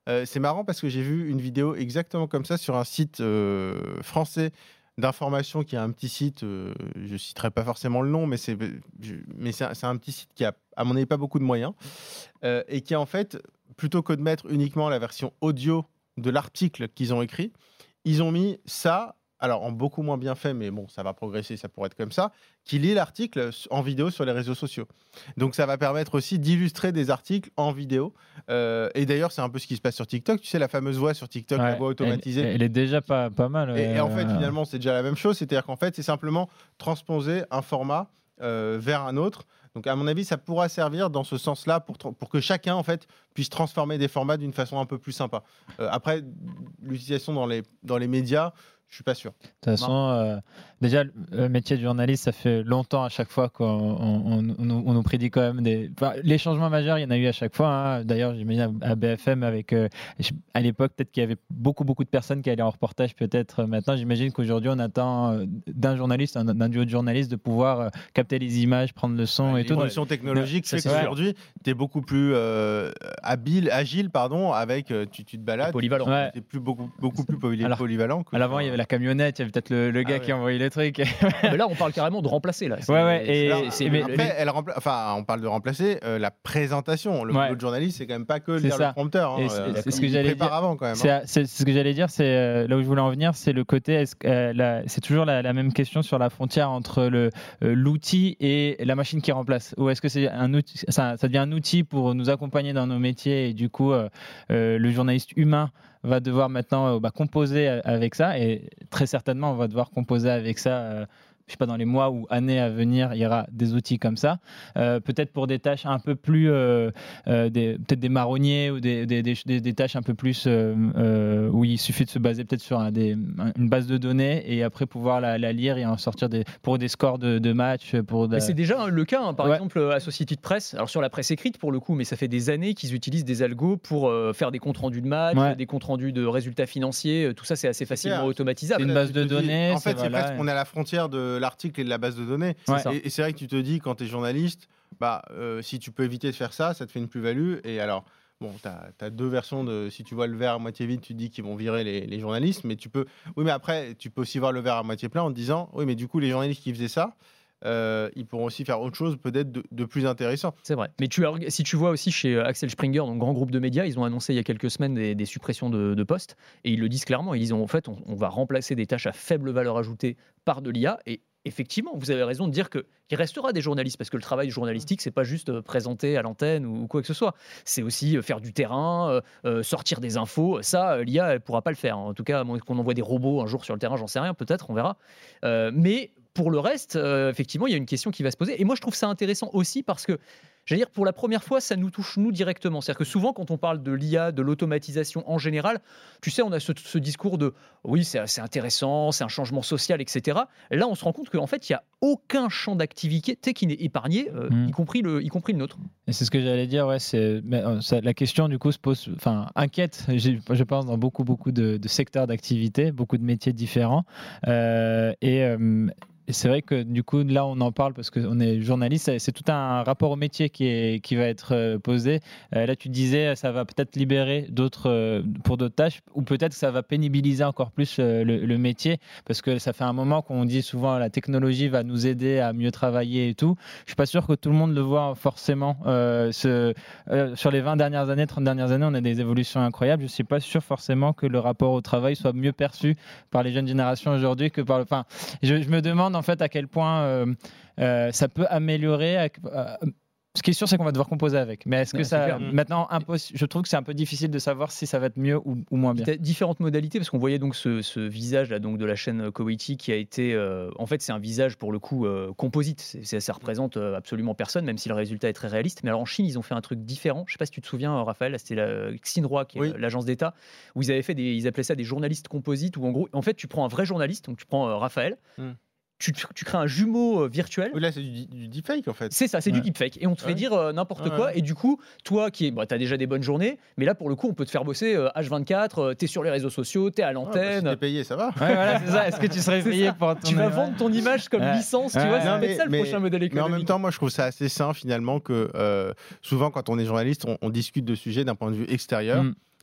Euh, c'est marrant parce que j'ai vu une vidéo exactement comme ça sur un site euh, français d'information qui a un petit site, euh, je ne citerai pas forcément le nom, mais c'est, je, mais c'est, un, c'est un petit site qui a, à mon avis, pas beaucoup de moyens, euh, et qui en fait, plutôt que de mettre uniquement la version audio de l'article qu'ils ont écrit, ils ont mis ça, alors en beaucoup moins bien fait, mais bon, ça va progresser, ça pourrait être comme ça, qui lit l'article en vidéo sur les réseaux sociaux. Donc ça va permettre aussi d'illustrer des articles en vidéo. Euh, et d'ailleurs, c'est un peu ce qui se passe sur TikTok. Tu sais, la fameuse voix sur TikTok, Ouais, la voix automatisée. Elle, elle est déjà pas, pas mal. Et, euh, et en fait, finalement, c'est déjà la même chose. C'est-à-dire qu'en fait, c'est simplement transposer un format euh, vers un autre. Donc, à mon avis, ça pourra servir dans ce sens-là pour, tra- pour que chacun, en fait, puisse transformer des formats d'une façon un peu plus sympa. Euh, après, l'utilisation dans les, dans les médias, je suis pas sûr. De toute façon, euh, déjà, le métier de journaliste, ça fait longtemps à chaque fois qu'on on, on, on nous, on nous prédit quand même des. Enfin, les changements majeurs, il y en a eu à chaque fois. Hein. D'ailleurs, j'imagine à B F M, avec, euh, à l'époque, peut-être qu'il y avait beaucoup, beaucoup de personnes qui allaient en reportage, peut-être. Maintenant, j'imagine qu'aujourd'hui, on attend euh, d'un journaliste, d'un, d'un duo de journalistes, de pouvoir euh, capter les images, prendre le son Ouais, et tout. L'évolution technologique Ça, fait c'est qu'aujourd'hui, tu es beaucoup plus euh, habile, agile, pardon, avec euh, tu, tu te balades. Polyvalent. Ouais. Tu es plus, beaucoup, beaucoup plus poly- Alors, polyvalent. que À l'avant, sur- il y avait la camionnette, il y avait peut-être le, le gars Ah qui ouais. envoyait les trucs. Mais là, on parle carrément de remplacer. Là. C'est- Ouais, ouais, et- c'est- c'est- mais- le- Après, elle rempla- enfin, on parle de remplacer euh, la présentation. Le Ouais. boulot de journaliste, c'est quand même pas que C'est lire ça. le prompteur. Hein. Et c'est- Euh, c'est ce il que j'allais prépare dire. avant quand même. C'est, hein. c'est- c'est ce que j'allais dire, c'est euh, là où je voulais en venir, c'est le côté, est-ce que, euh, la- c'est toujours la, la même question sur la frontière entre le, euh, l'outil et la machine qui remplace. Ou est-ce que c'est un outil, ça, ça devient un outil pour nous accompagner dans nos métiers et du coup, euh, euh, le journaliste humain va devoir maintenant euh, bah, composer avec ça et très certainement on va devoir composer avec ça. Euh, je sais pas, dans les mois ou années à venir, il y aura des outils comme ça. Euh, peut-être pour des tâches un peu plus, euh, euh, des, peut-être des marronniers ou des, des, des, des, des tâches un peu plus euh, euh, où il suffit de se baser peut-être sur un, des, une base de données et après pouvoir la, la lire et en sortir des, pour des scores de, de matchs. Pour de... Mais c'est déjà le cas, hein. Par Ouais. exemple, Associated Press, alors sur la presse écrite pour le coup, mais ça fait des années qu'ils utilisent des algos pour euh, faire des comptes rendus de matchs, Ouais. des comptes rendus de résultats financiers, euh, tout ça c'est assez facilement clair. automatisable. C'est une base Tu de te dis- données, En fait, c'est c'est voilà. presque, on est à la frontière de l'article et de la base de données. Ouais. ça. Et, et c'est vrai que tu te dis, quand tu es journaliste, bah, euh, si tu peux éviter de faire ça, ça te fait une plus-value. Et alors, bon, tu as deux versions de. Si tu vois le verre à moitié vide, tu te dis qu'ils vont virer les, les journalistes. Mais tu peux. Oui, mais après, tu peux aussi voir le verre à moitié plein en te disant, oui, mais du coup, les journalistes qui faisaient ça, euh, ils pourront aussi faire autre chose, peut-être de, de plus intéressant. C'est vrai. Mais tu as, si tu vois aussi chez euh, Axel Springer, donc grand groupe de médias, ils ont annoncé il y a quelques semaines des, des suppressions de, de postes et ils le disent clairement. Ils disent en fait, on, on va remplacer des tâches à faible valeur ajoutée par de l'I A. Et effectivement, vous avez raison de dire que qu'il restera des journalistes parce que le travail journalistique, c'est pas juste euh, présenter à l'antenne ou, ou quoi que ce soit. C'est aussi euh, faire du terrain, euh, euh, sortir des infos. Ça, euh, l'I A, elle pourra pas le faire. En tout cas, à moins qu'on envoie des robots un jour sur le terrain, j'en sais rien. Peut-être, on verra. Euh, mais pour le reste, euh, effectivement, il y a une question qui va se poser. Et moi, je trouve ça intéressant aussi parce que, j'allais dire, pour la première fois, ça nous touche, nous, directement. C'est-à-dire que souvent, quand on parle de l'I A, de l'automatisation en général, tu sais, on a ce, ce discours de « oui, c'est assez intéressant, c'est un changement social, et cetera » Là, on se rend compte qu'en fait, il n'y a aucun champ d'activité qui n'est épargné, euh, Mm. y, compris le, y compris le nôtre. Et c'est ce que j'allais dire, ouais, c'est, mais, euh, ça- la question du coup se pose, enfin, inquiète, j'ai- je pense, dans beaucoup, beaucoup de, de secteurs d'activité, beaucoup de métiers différents. Euh, et, euh, et c'est vrai que du coup, là, on en parle parce qu'on est journaliste, c'est- c'est tout un rapport au métier qui, est, qui va être euh, posé. Euh, là, tu disais, ça va peut-être libérer d'autres, euh, pour d'autres tâches, ou peut-être que ça va pénibiliser encore plus euh, le, le métier, parce que ça fait un moment qu'on dit souvent la technologie va nous aider à mieux travailler et tout. Je suis pas sûr que tout le monde le voit forcément. Euh, ce, euh, sur les vingt dernières années, trente dernières années, on a des évolutions incroyables. Je suis pas sûr forcément que le rapport au travail soit mieux perçu par les jeunes générations aujourd'hui que par le. Enfin, je, je me demande en fait à quel point euh, euh, ça peut améliorer. à- à- ce qui est sûr, c'est qu'on va devoir composer avec. Mais est-ce que Ouais, c'est ça, clair. maintenant, impossible. Je trouve que c'est un peu difficile de savoir si ça va être mieux ou, ou moins bien. T'as différentes modalités parce qu'on voyait donc ce, ce visage là donc de la chaîne Koweïti qui a été euh, en fait c'est un visage pour le coup euh, composite. C'est, c'est- ça représente euh, absolument personne même si le résultat est très réaliste. Mais alors en Chine ils ont fait un truc différent. Je sais pas si tu te souviens euh, Raphaël, c'était la Xinhua qui est Oui. euh, l'agence d'État où ils avaient fait des ils appelaient ça des journalistes composites où en gros en fait tu prends un vrai journaliste donc tu prends euh, Raphaël. Hmm. Tu, tu crées un jumeau euh, virtuel. Oui, là, c'est du, du deepfake en fait. C'est ça, c'est Ouais. du deepfake. Et on te fait Ouais. dire euh, n'importe Ouais, quoi. ouais. Et du coup, toi qui bah, as déjà des bonnes journées, mais là pour le coup, on peut te faire bosser euh, H vingt-quatre, euh, t'es sur les réseaux sociaux, t'es à Ah, bah, l'antenne. si t'es payé, ça va. Ouais, voilà, c'est ça. Est-ce que tu serais C'est payé ça. pour ton Tu vas ouais. vendre ton image comme Ouais. licence, tu Ouais. vois, c'est Non, peut-être mais- ça le mais- prochain modèle Mais économique. en même temps, moi, je trouve ça assez sain finalement que euh, souvent, quand on est journaliste, on, on discute de sujets d'un point de vue extérieur. Mm.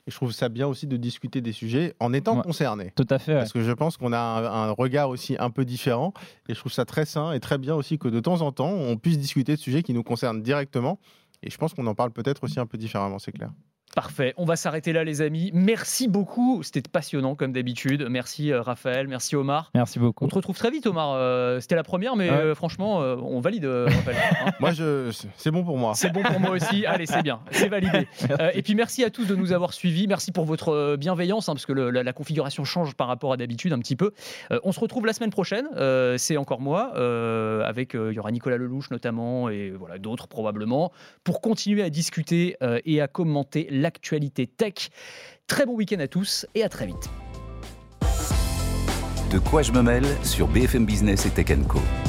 Et je trouve ça bien aussi de discuter des sujets en étant Ouais. concerné. Tout à fait. Ouais. Parce que je pense qu'on a un, un regard aussi un peu différent. Et je trouve ça très sain et très bien aussi que de temps en temps, on puisse discuter de sujets qui nous concernent directement. Et je pense qu'on en parle peut-être aussi un peu différemment, c'est clair. Parfait, on va s'arrêter là les amis. Merci beaucoup, c'était passionnant comme d'habitude. Merci euh, Raphaël, merci Omar. Merci beaucoup. On te retrouve très vite Omar, euh, c'était la première mais Ouais. euh, franchement euh, on valide euh, Raphaël. Hein. Moi, je, c'est bon pour moi. C'est bon pour moi aussi, allez c'est bien, c'est validé. Euh, et puis merci à tous de nous avoir suivis, merci pour votre euh, bienveillance hein, parce que le- la, la configuration change par rapport à d'habitude un petit peu. Euh, on se retrouve la semaine prochaine, euh, c'est encore moi, euh, avec euh, il y aura Nicolas Lelouch notamment et voilà d'autres probablement, pour continuer à discuter euh, et à commenter l'actualité tech. Très bon week-end à tous et à très vite. De quoi je me mêle sur B F M Business et Tech and Co.